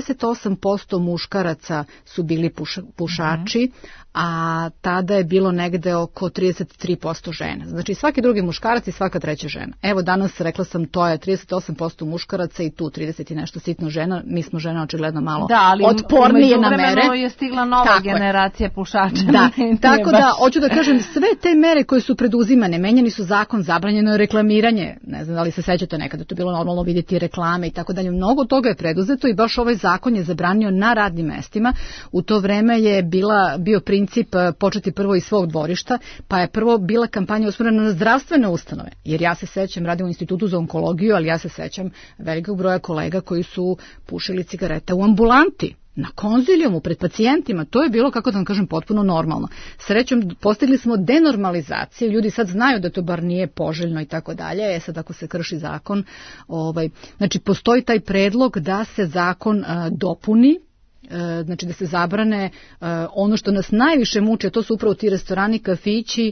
48% muškaraca su bili pušači, a tada je bilo negde oko 33% žena. Znači svaki drugi muškarac i svaka treća žena. Evo danas, rekla sam, to je 38% muškaraca i tu 30 i nešto sitno žena. Mi smo žene očigledno malo otpornije na mere. Da, ali je stigla nova generacija pušača. Da, tako da, hoću da kažem, sve te mere koje su preduzimane, menjani su zakon, zabranjeno je reklamiranje, ne znam da li se sećate nekada, to je bilo normalno vidjeti reklame i tako dalje. Mnogo toga je preduzeto i baš ovaj zakon je zabranio na radnim mestima. U to vreme je bio princip početi prvo iz svog dvorišta, pa je prvo bila kampanja usmjerena na zdravstvene ustanove, jer ja se sećam, radim u Institutu za onkologiju, ali ja se sećam velikog broja kolega koji su pušili cigarete u ambulanti, na konzilijumu, pred pacijentima. To je bilo, kako da vam kažem, potpuno normalno. Srećom, postigli smo denormalizaciju, ljudi sad znaju da to bar nije poželjno i tako dalje. Sad ako se krši zakon, znači postoji taj predlog da se zakon dopuni, znači da se zabrane ono što nas najviše muči, a to su upravo ti restorani, kafići,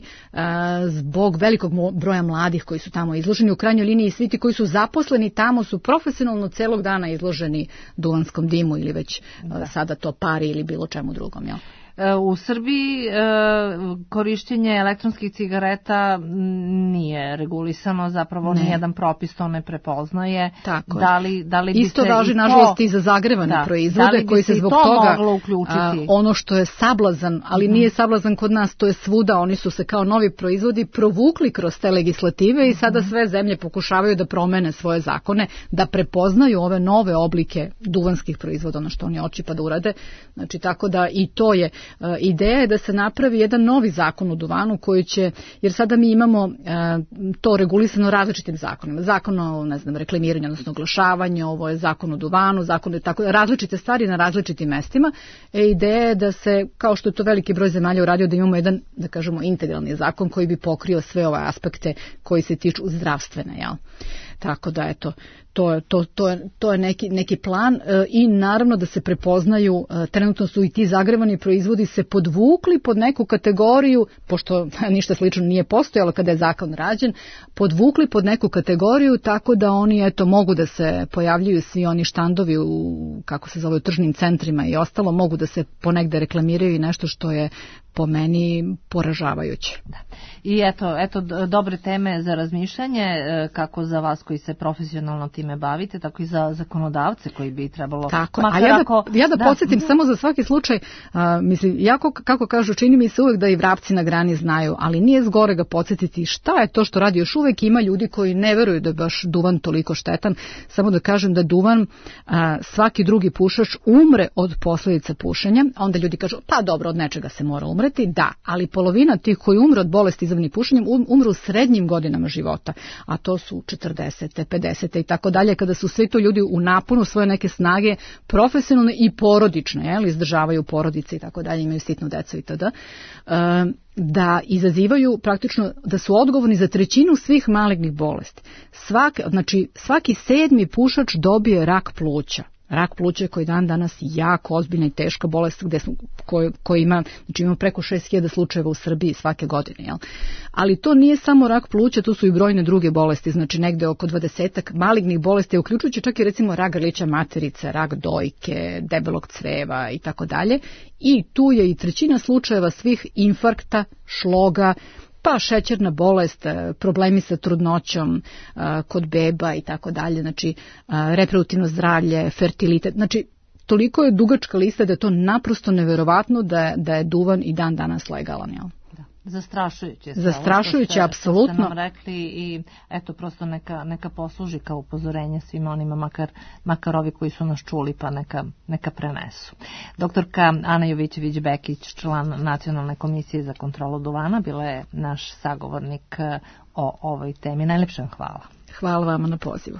zbog velikog broja mladih koji su tamo izloženi. U krajnjoj liniji svi ti koji su zaposleni tamo su profesionalno celog dana izloženi duvanskom dimu ili već sada to pari ili bilo čemu drugom, jel? U Srbiji korišćenje elektronskih cigareta nije regulisano, zapravo nijedan propis to ne prepoznaje. Tako da li bi isto važi, nažalost, i za zagrevane proizvode koji se zbog toga, ono što je sablazan, ali nije sablazan kod nas, to je svuda, oni su se kao novi proizvodi provukli kroz te legislative i sada sve zemlje pokušavaju da promene svoje zakone, da prepoznaju ove nove oblike duvanskih proizvoda, ono što oni oči pa da urade. Znači, tako da i to je ideja je da se napravi jedan novi zakon o duvanu koji će, jer sada mi imamo to regulisano različitim zakonima. Zakon o, ne znam, reklamiranju, odnosno oglašavanju, ovo je zakon o duvanu, zakon je tako, različite stvari na različitim mestima. Ideja je da se, kao što je to veliki broj zemalja uradio, da imamo jedan, da kažemo, integralni zakon koji bi pokrio sve ove aspekte koji se tiču zdravstvene, jel? Tako da, eto, to je neki plan i naravno da se prepoznaju, trenutno su i ti zagrevani proizvodi se podvukli pod neku kategoriju, pošto ništa slično nije postojalo kada je zakon rađen, podvukli pod neku kategoriju tako da oni, eto, mogu da se pojavljuju svi oni štandovi u, kako se zove, u tržnim centrima i ostalo, mogu da se ponegde reklamiraju i nešto što je po meni poražavajuće. Da. I eto dobre teme za razmišljanje, kako za vas koji se profesionalno time bavite, tako i za zakonodavce koji bi trebalo... Tako, a ja da podsjetim samo za svaki slučaj, mislim, kako kažu, čini mi se uvek da i vrapci na grani znaju, ali nije zgore ga podsjetiti šta je to što radi. Još uvek ima ljudi koji ne veruju da je baš duvan toliko štetan. Samo da kažem da duvan, svaki drugi pušač umre od posljedica pušenja, a onda ljudi kažu, pa dobro, od nečega se mora umreti. Da, ali polovina tih koji umre od bolesti izazvanih pušenjem umru u srednjim godinama života, a to su 40. 50. i tako dalje, kada su svi to ljudi u naponu svoje neke snage profesionalne i porodične, izdržavaju porodice i tako dalje, imaju sitnu decu i tada, da izazivaju praktično, da su odgovorni za trećinu svih malignih bolesti. Znači, svaki 7. pušač dobije rak pluća. Rak pluća koji dan danas jako ozbiljna i teška bolest koji ima, znači imamo preko 6000 slučajeva u Srbiji svake godine, jel? Ali to nije samo rak pluća, tu su i brojne druge bolesti, znači negde oko 20 malignih bolesti, uključujući čak i recimo rak grlića materice, rak dojke, debelog creva i tako dalje. I tu je i trećina slučajeva svih infarkta, šloga, pa šećerna bolest, problemi sa trudnoćom kod beba i tako dalje, znači reproduktivno zdravlje, fertilitet, znači toliko je dugačka lista da je to naprosto neverovatno da je duvan i dan danas legalan, jel? Zastrašujuće. Zastrašujuće, apsolutno. Što ste nam rekli i eto, prosto neka posluži kao upozorenje svima onima, makar ovi koji su nas čuli, pa neka prenesu. Doktorka Ana Jovićević-Bekić, član Nacionalne komisije za kontrolu duvana, bila je naš sagovornik o ovoj temi. Najlepše vam hvala. Hvala vama na pozivu.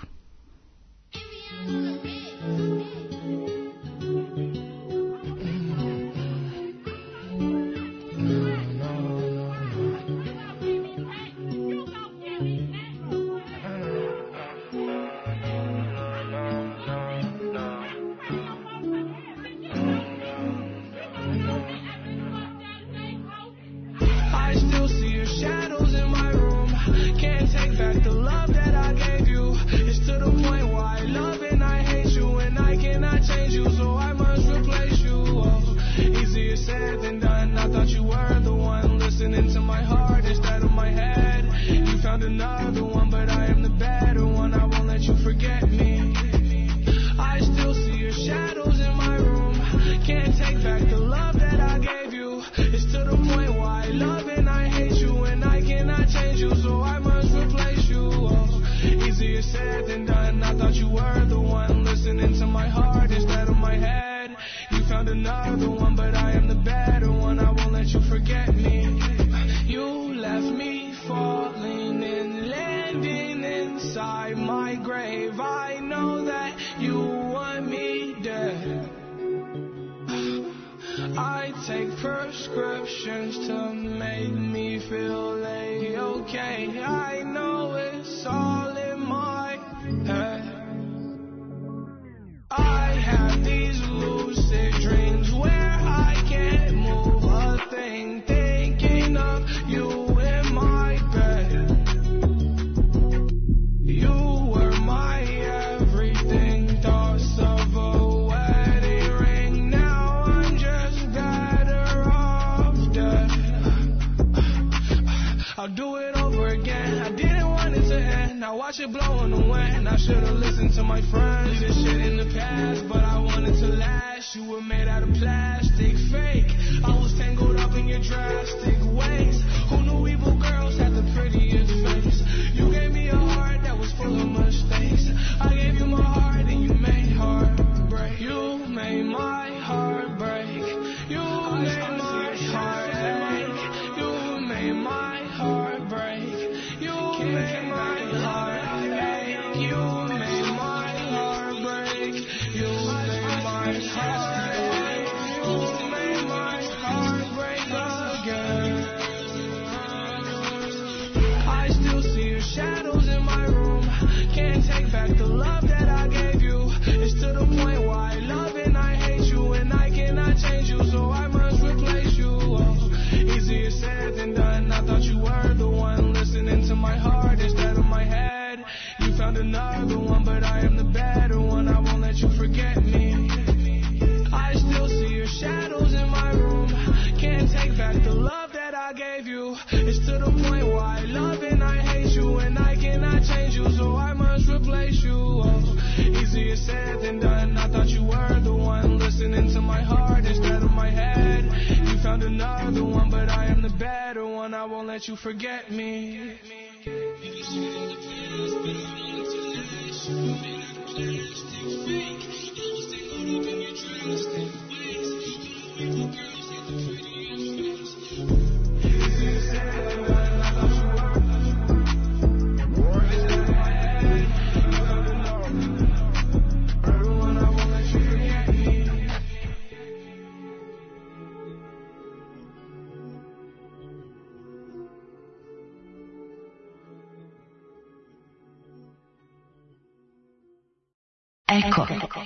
found another one, but I am the better one. I won't let you forget me. You left me falling and landing inside my grave. I know that you want me dead. I take prescriptions to make me feel A-okay. I know it's all in my head. I have these lucid dreams where I can't move a thing, thinking of you in my bed. You were my everything, thoughts of a wedding ring. Now I'm just better off dead. I'll do it over again. I didn't want it to end. Now watch it blow in the wind. I should've listened to my friends. Leave this shit in the past, but I wanted to last. You were made out of plastic, fake. I was tangled up in your drastic ways. Who knew evil girls had the prettiest face? You gave me a heart that was full of mistakes. I gave you my heart and you made heart break. You made my heart break. You made my heart ache. You made my heart break. You made my heart ache. You made my heart break. You made my heart ache. You made my heart break again. I still see your shadows in my room. Can't take back the love that I gave you. It's to the point where I love and I hate you, and I cannot change you, so I must replace you. Oh, easier said than done. I thought you were the one listening to my heart instead of my head. You found another one, but I am the better one. I won't let you forget me. I still see your shadows in my room. Can't take back the love that I gave you. It's to the point where I love and I hate you, and I cannot change you, so I must replace you. Oh, easier said than done. I thought you were the one listening to my heart instead of my head. You found another one, but I am the better one. I won't let you forget me. Eko.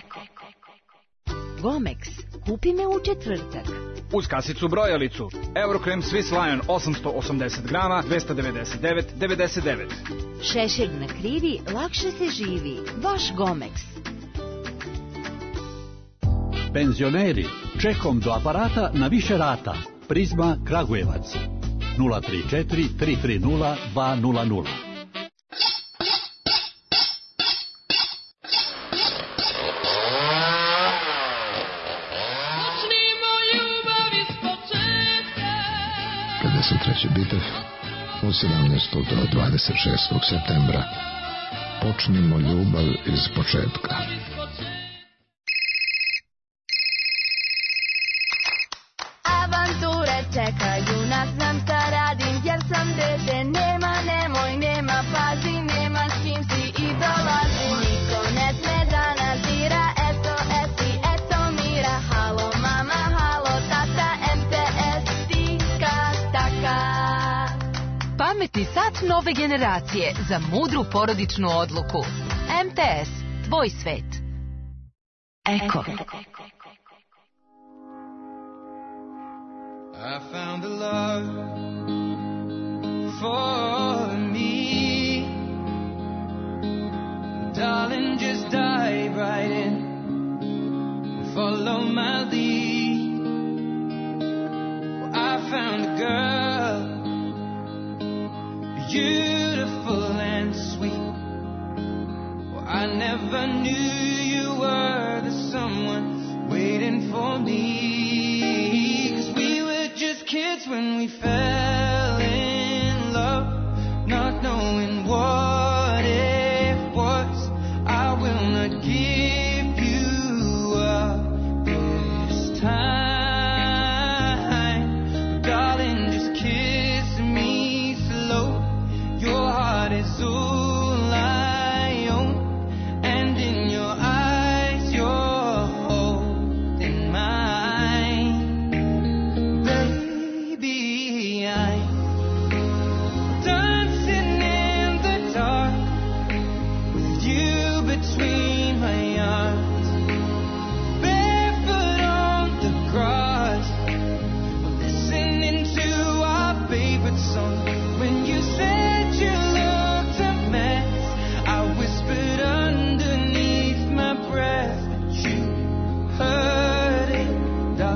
Gomex, kupi me u četvrtak. Uz kasicu brojalicu. Eurokrem Swiss Lion 880 grama, 299,99. Šešir na krivi, lakše se živi. Baš Gomex. Penzioneri, čekom do aparata na više rata. Prizma Kragujevac. 034 330 200. Treći bitev od 17. do 26. septembra. Počnimo ljubav iz početka. Avanture čekaju nas, znam šta radim, jer sam dete. Nema, pazi, nema s kim si i dolazi. Niko ne sme da nazira, SOS i eto mira. Halo mama, halo tata, MTS, tika taka. Pametni sat nove generacije za mudru porodičnu odluku. MTS, tvoj svet. Eko. I found a love for me. Darling, just dive right in and follow my lead. Well, I found a girl, beautiful and sweet. Well, I never knew you were the someone waiting for me. Kids when we fell in love, not knowing what it was. I will not give you up this time.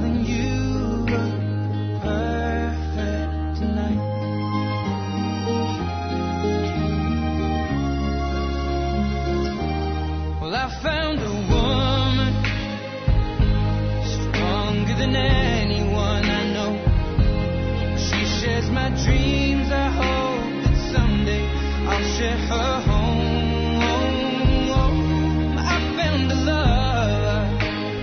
darling, you look perfect tonight. Well, I found a woman stronger than anyone I know. She shares my dreams. I hope that someday I'll share her home. I found a love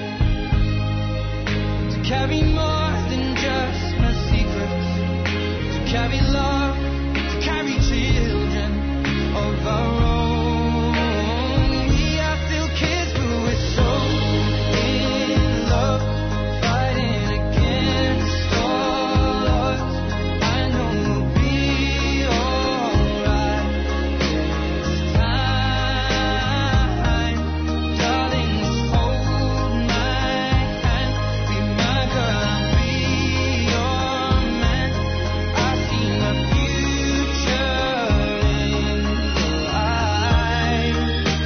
to carry more than just my secrets, to carry love, to carry children of our own. We are still kids, but we're so in love, fighting against all odds. I know we'll be alright this time. Darling, just hold my hand, be my girl, I'll be your man. I see my future in your eyes.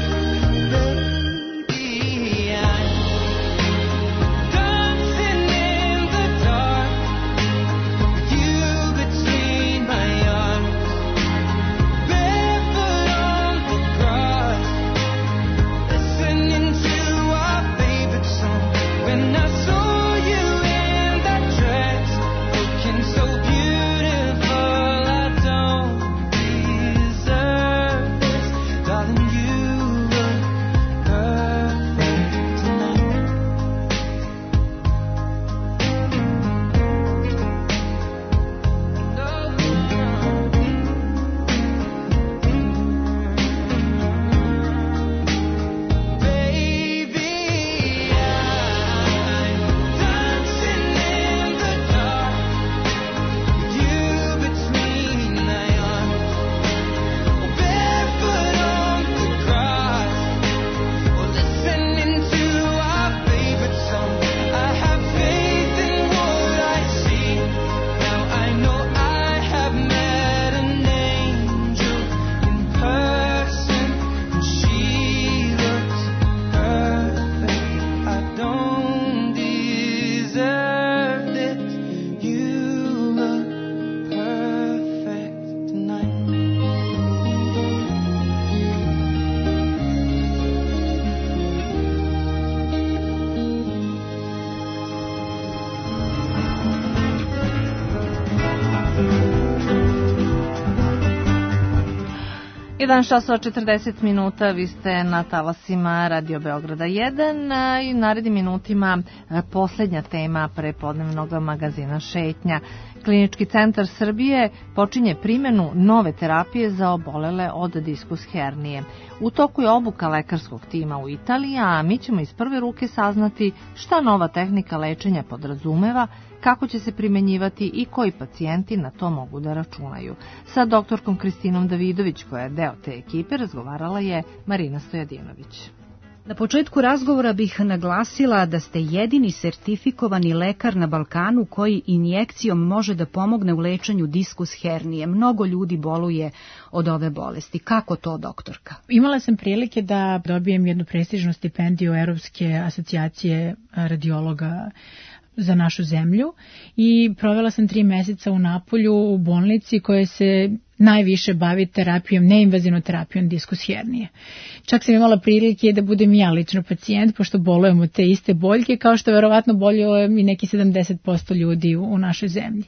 Baby, I'm dancing in the dark with you between my arms, barefoot on the grass, listening to our favorite song. When I saw you in that dress, looking so beautiful, I don't deserve this. Darling, you look perfect tonight. Baby, I'm dancing in the dark with you between my arms, barefoot on the grass, or listening to our favorite song. I have faith in what I see. Now I know I have met an angel in person, and she looks perfect. I don't deserve it. You look perfect tonight. Jedan časova 40 minuta, vi ste na talasima Radio Beograda 1 i narednim minutima posljednja tema prepodnevnog magazina Šetnja. Klinički centar Srbije počinje primjenu nove terapije za obolele od diskus hernije. U toku je obuka lekarskog tima u Italiji, a mi ćemo iz prve ruke saznati šta nova tehnika lečenja podrazumeva, kako će se primenjivati i koji pacijenti na to mogu da računaju. Sa doktorkom Kristinom Davidović, koja je deo te ekipe, razgovarala je Marina Stojadinović. Na početku razgovora bih naglasila da ste jedini sertifikovani lekar na Balkanu koji injekcijom može da pomogne u lečenju diskus hernije. Mnogo ljudi boluje od ove bolesti. Kako to, doktorka? Imala sam prilike da dobijem jednu prestižnu stipendiju Europske asocijacije radiologa za našu zemlju i provela sam 3 meseca u Napolju u bolnici koja se najviše bavi terapijom, neinvazivnom terapijom diskus hernije. Čak sam imala prilike da budem ja lično pacijent, pošto bolujem od te iste boljke, kao što verovatno boluje i neki 70% ljudi u našoj zemlji.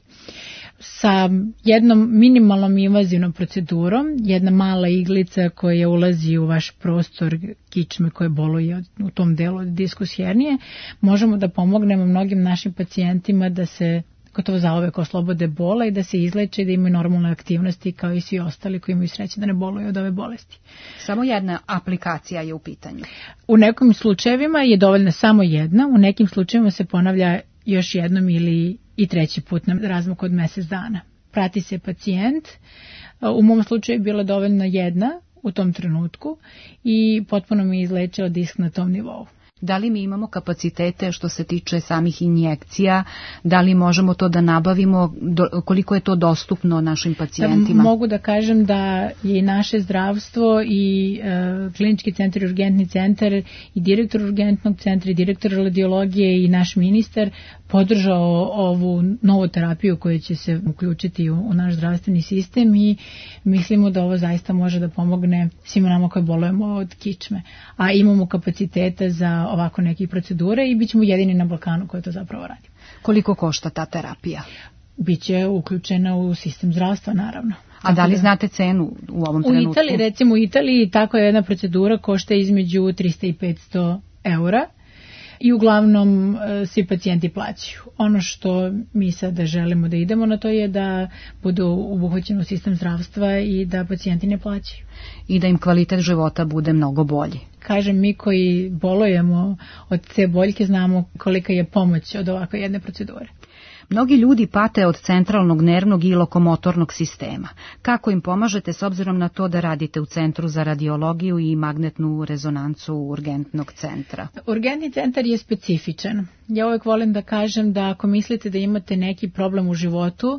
Sa jednom minimalnom invazivnom procedurom, jedna mala iglica koja ulazi u vaš prostor kičme koje boluje u tom delu od diskus hernije, možemo da pomognemo mnogim našim pacijentima da se gotovo zauvek oslobode bola i da se izleče i da imaju normalne aktivnosti kao i svi ostali koji imaju sreće da ne boluju od ove bolesti. Samo jedna aplikacija je u pitanju. U nekim slučajevima je dovoljna samo jedna, u nekim slučajevima se ponavlja još jednom ili i 3. put na razmaku od mjesec dana. Prati se pacijent, u mom slučaju je bila dovoljna jedna u tom trenutku i potpuno mi je izlečila disk na tom nivou. Da li mi imamo kapacitete što se tiče samih injekcija, da li možemo to da nabavimo, koliko je to dostupno našim pacijentima? Mogu da kažem da je i naše zdravstvo i klinički centar i urgentni centar i direktor urgentnog centra i direktor radiologije i naš ministar podržao ovu novu terapiju koja će se uključiti u naš zdravstveni sistem i mislimo da ovo zaista može da pomogne svima nama koji bolujemo od kičme. A imamo kapaciteta za ovako neke procedure i bit ćemo jedini na Balkanu koji to zapravo radi. Koliko košta ta terapija? Biće uključena u sistem zdravstva, naravno. A da li znate cenu u ovom trenutku? U Italiji, recimo u Italiji, tako je jedna procedura košta između 300 i 500 eura. I uglavnom svi pacijenti plaćaju. Ono što mi sada želimo da idemo na to je da budu obuhvaćeni u sistem zdravstva i da pacijenti ne plaćaju. I da im kvalitet života bude mnogo bolji. Kažem, mi koji bolujemo od te boljke znamo kolika je pomoć od ovakve jedne procedure. Mnogi ljudi pate od centralnog nervnog i lokomotornog sistema. Kako im pomažete s obzirom na to da radite u Centru za radiologiju i magnetnu rezonancu urgentnog centra? Urgentni centar je specifičan. Ja uvek volim da kažem da ako mislite da imate neki problem u životu,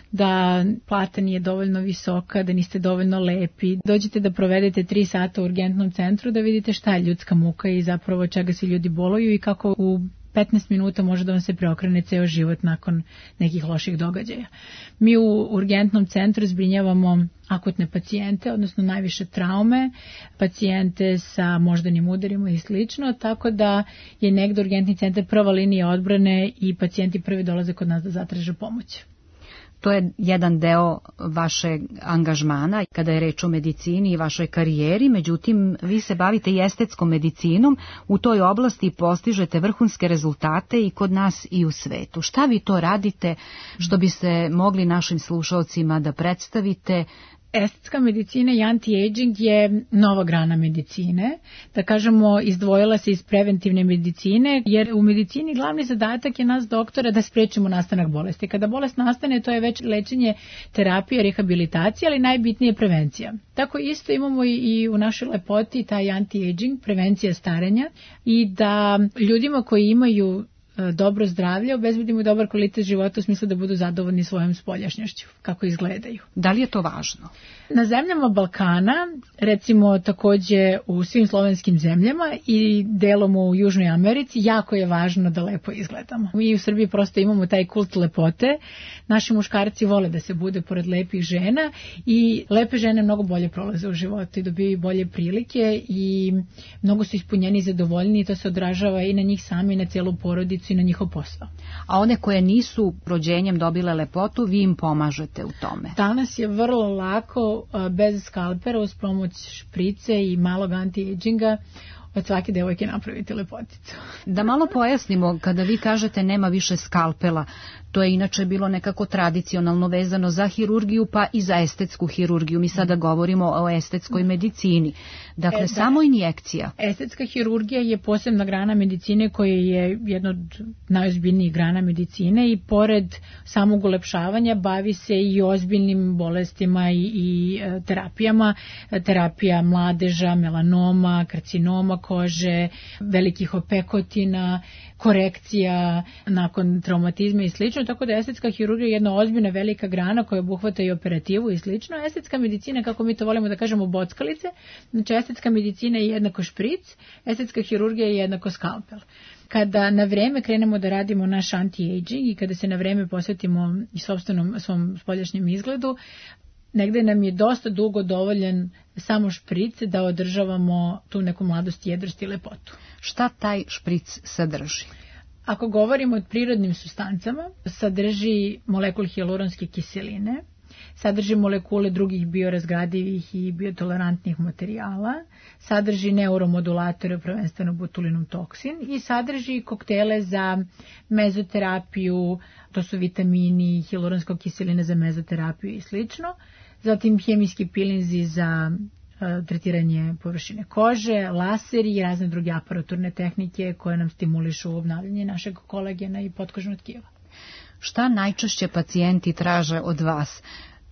da plata nije dovoljno visoka, da niste dovoljno lepi, dođete da provedete 3 sata u urgentnom centru da vidite šta je ljudska muka i zapravo čega svi ljudi boluju i kako u 15 minuta može da vam se preokrene ceo život nakon nekih loših događaja. Mi u urgentnom centru zbrinjavamo akutne pacijente, odnosno najviše traume, pacijente sa moždanim udarima i slično, tako da je negde urgentni centar prva linija odbrane i pacijenti prvi dolaze kod nas da zatraže pomoć. To je jedan deo vašeg angažmana kada je reč o medicini i vašoj karijeri, međutim vi se bavite i estetskom medicinom, u toj oblasti postižete vrhunske rezultate i kod nas i u svetu. Šta vi to radite što biste mogli našim slušalcima da predstavite? Estetska medicina i anti-aging je nova grana medicine, da kažemo izdvojila se iz preventivne medicine, jer u medicini glavni zadatak je nas doktora da sprečimo nastanak bolesti. Kada bolest nastane, to je već lečenje, terapija, rehabilitacija, ali najbitnije je prevencija. Tako isto imamo i u našoj lepoti taj anti-aging, prevencija starenja i da ljudima koji imaju dobro zdravlje, obezbedimo i dobar kvalitet života u smislu da budu zadovoljni svojom spoljašnjošću, kako izgledaju. Da li je to važno? Na zemljama Balkana, recimo takođe u svim slovenskim zemljama i delom u Južnoj Americi, jako je važno da lepo izgledamo. Mi u Srbiji prosto imamo taj kult lepote. Naši muškarci vole da se bude pored lepih žena i lepe žene mnogo bolje prolaze u životu i dobiju bolje prilike i mnogo su ispunjeni i zadovoljni i to se odražava i na njih sami i na celu porodicu i na njihov posao. A one koje nisu rođenjem dobile lepotu, vi im pomažete u tome? Danas je vrlo lako, bez skalpera, uz pomoć šprice i malog anti-aginga, od svake devojke napraviti lepoticu. Da malo pojasnimo, kada vi kažete nema više skalpela, to je inače bilo nekako tradicionalno vezano za hirurgiju pa i za estetsku hirurgiju. Mi sada govorimo o estetskoj medicini. Dakle, samo injekcija. Estetska hirurgija je posebna grana medicine koja je jedna od najozbiljnijih grana medicine i pored samog ulepšavanja bavi se i ozbiljnim bolestima i terapijama. Terapija mladeža, melanoma, karcinoma kože, velikih opekotina, korekcija nakon traumatizma i slično, tako da estetska hirurgija je jedna ozbiljna velika grana koja obuhvata i operativu i slično. Estetska medicina, kako mi to volimo da kažemo, bockalice, znači estetska medicina je jednako špric, estetska hirurgija je jednako skalpel. Kada na vreme krenemo da radimo naš anti-aging i kada se na vreme posvetimo i svom spoljašnjem izgledu, negde nam je dosta dugo dovoljan samo špric da održavamo tu neku mladost, jedrost i lepotu. Šta taj špric sadrži? Ako govorimo o prirodnim supstancama, sadrži molekul hijaluronske kiseline, sadrži molekule drugih biorazgradivih i biotolerantnih materijala, sadrži neuromodulatore, prvenstveno botulinum toksin i sadrži koktele za mezoterapiju, to su vitamini, hijaluronska kiselina za mezoterapiju i slično, zatim hemijski pilinzi za tretiranje površine kože, laseri i razne druge aparaturne tehnike koje nam stimulišu obnavljanje našeg kolagena i potkožnog tkiva. Šta najčešće pacijenti traže od vas?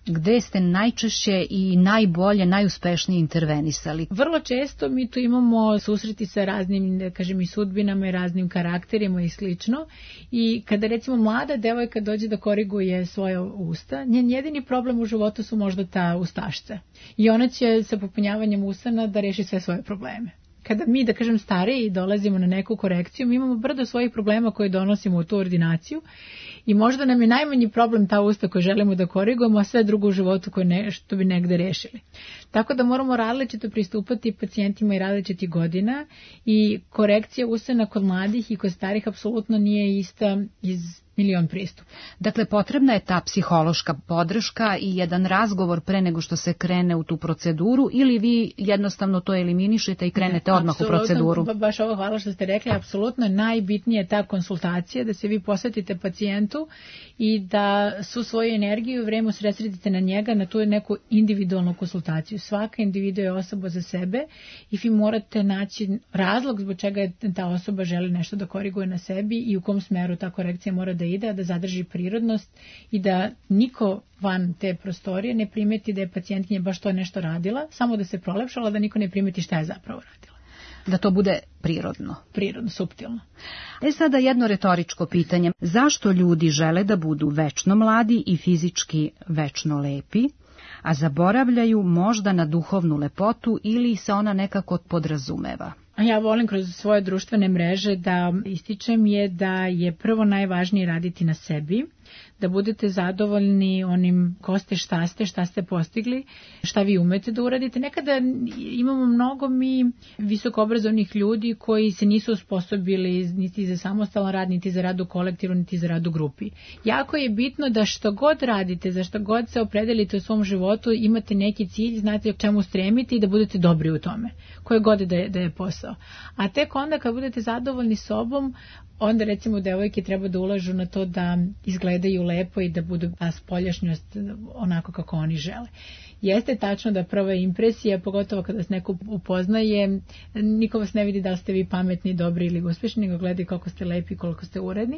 Gde ste najčešće i najbolje, najuspešnije intervenisali? Vrlo često mi tu imamo susreti sa raznim, da kažem, i sudbinama i raznim karakterima i slično. I kada recimo mlada devojka dođe da koriguje svoje usta, njen jedini problem u životu su možda ta ustašca. I ona će sa popunjavanjem usana da reši sve svoje probleme. Kada mi, da kažem, stariji dolazimo na neku korekciju, mi imamo brdo svojih problema koje donosimo u tu ordinaciju i možda nam je najmanji problem ta usta koje želimo da korigujemo, a sve drugo u životu koje što bi negde rešili. Tako da moramo različito pristupati pacijentima i različitih godina i korekcija usana kod mladih i kod starih apsolutno nije ista iz milion pristup. Dakle, potrebna je ta psihološka podrška i jedan razgovor pre nego što se krene u tu proceduru, ili vi jednostavno to eliminišete i krenete odmah u proceduru? Baš ovo, hvala što ste rekli, apsolutno najbitnije je ta konsultacija, da se vi posvetite pacijentu i da svu svoju energiju i vreme usredsredite na njega, na tu neku individualnu konsultaciju. Svaka individu je osoba za sebe i vi morate naći razlog zbog čega ta osoba želi nešto da koriguje na sebi i u kom smeru ta korekcija mora da ide, da zadrži prirodnost i da niko van te prostorije ne primeti da je pacijentkinja baš to nešto radila, samo da se prolepšala, da niko ne primeti šta je zapravo radila. Da to bude prirodno. Prirodno, suptilno. Sada jedno retoričko pitanje. Zašto ljudi žele da budu večno mladi i fizički večno lepi, a zaboravljaju možda na duhovnu lepotu ili se ona nekako podrazumeva? Ja volim kroz svoje društvene mreže da ističem je da je prvo najvažnije raditi na sebi, da budete zadovoljni onim ko ste, šta ste postigli, šta vi umete da uradite. Nekada imamo mnogo mi visokoobrazovnih ljudi koji se nisu osposobili niti za samostalan rad, niti za rad u kolektivu, niti za rad u grupi. Jako je bitno da što god radite, za što god se opredelite u svom životu, imate neki cilj, znate o čemu stremite i da budete dobri u tome, koje god da je posao. A tek onda kad budete zadovoljni sobom, onda recimo devojke treba da ulažu na to da izgledaju lepo i da budu spoljašnjost onako kako oni žele. Jeste tačno da prva impresija, pogotovo kada se neko upoznaje, niko vas ne vidi da ste vi pametni, dobri ili uspešni, nego gledaju koliko ste lepi i koliko ste uredni.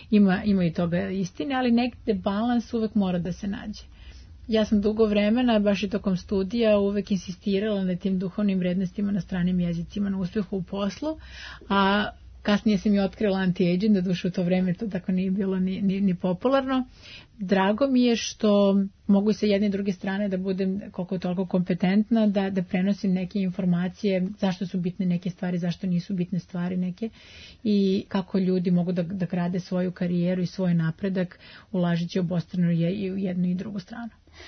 Ima i toga istine, ali negde balans uvek mora da se nađe. Ja sam dugo vremena, baš i tokom studija, uvek insistirala na tim duhovnim vrednostima, na stranim jezicima, na uspehu u poslu, a kasnije sam i otkrila anti-aging, da duše u to vreme to tako nije bilo ni popularno. Drago mi je što mogu sa jedne i druge strane da budem koliko toliko kompetentna, da prenosim neke informacije, zašto su bitne neke stvari, zašto nisu bitne stvari neke i kako ljudi mogu da grade svoju karijeru i svoj napredak ulažeći obostrano i u jednu i drugu stranu.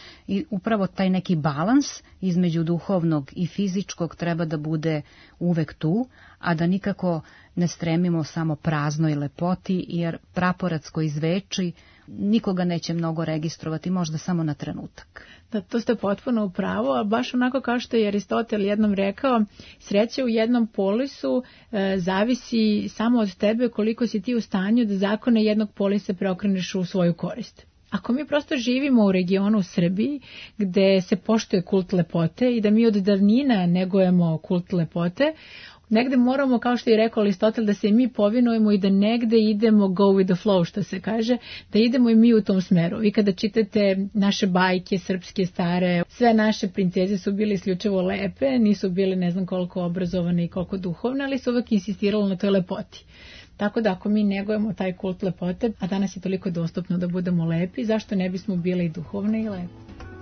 I upravo taj neki balans između duhovnog i fizičkog treba da bude uvek tu, a da nikako ne stremimo samo praznoj lepoti, jer praporac koji zveči nikoga neće mnogo registrovati, možda samo na trenutak. Da, to ste potpuno u pravu, a baš onako kao što je Aristotel jednom rekao, sreća u jednom polisu zavisi samo od tebe koliko si ti u stanju da zakone jednog polisa preokreneš u svoju korist. Ako mi prosto živimo u regionu u Srbiji gde se poštuje kult lepote i da mi od davnina negujemo kult lepote, negde moramo, kao što je rekao Aristotel, da se mi povinujemo i da negde idemo go with the flow, što se kaže, da idemo i mi u tom smeru. Vi kada čitate naše bajke, srpske stare, sve naše princeze su bile isključivo lepe, nisu bile ne znam koliko obrazovane i koliko duhovne, ali su uvek insistirali na toj lepoti. Tako da ako mi negujemo taj kult lepote, a danas je toliko dostupno da budemo lepi, zašto ne bismo bili i duhovne i lepe?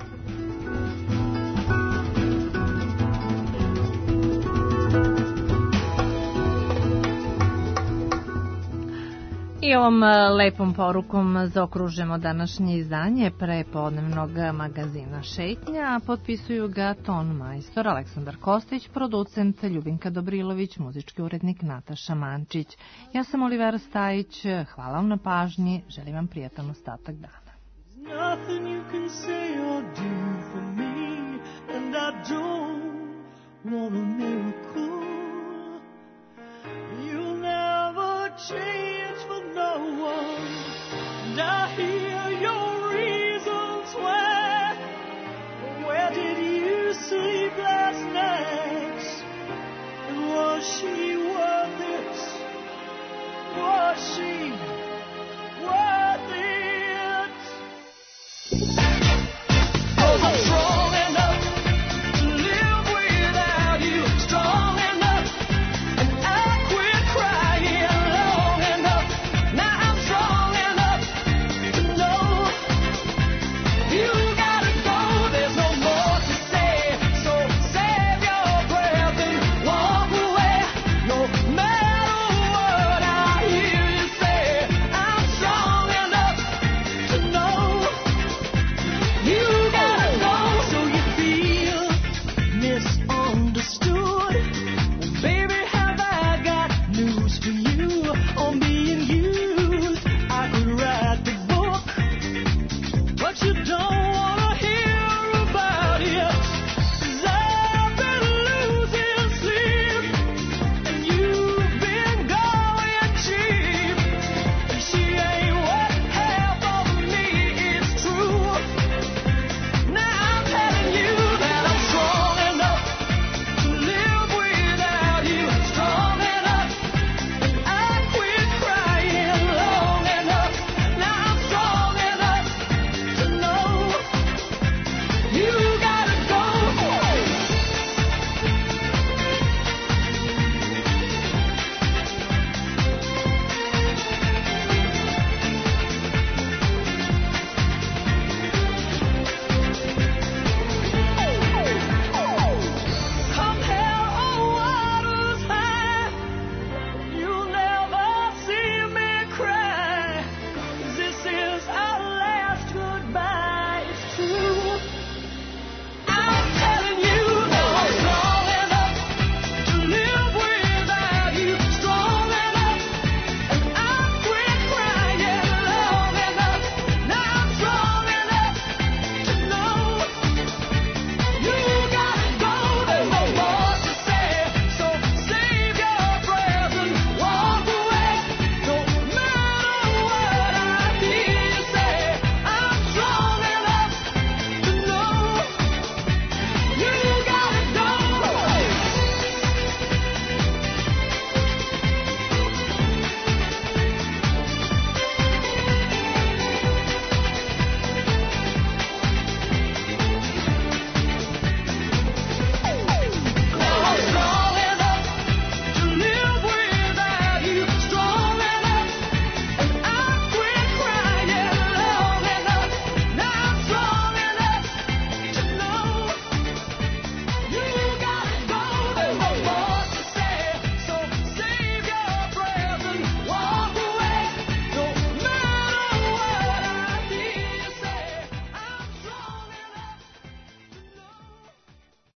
I ovom lepom porukom zaokružujemo današnje izdanje prepodnevnog magazina Šetnja. Potpisuju ga ton majstor Aleksandar Kostić, producent Ljubinka Dobrilović, muzički urednik Nataša Mančić. Ja sam Olivera Stajić, hvala vam na pažnji, želim vam prijatan ostatak dana. Nothing you can say or do for me, and I don't want a miracle. You'll never change for no one, and I hear your reasons why. Where did you sleep last night? And was she worth it? Was she worth it?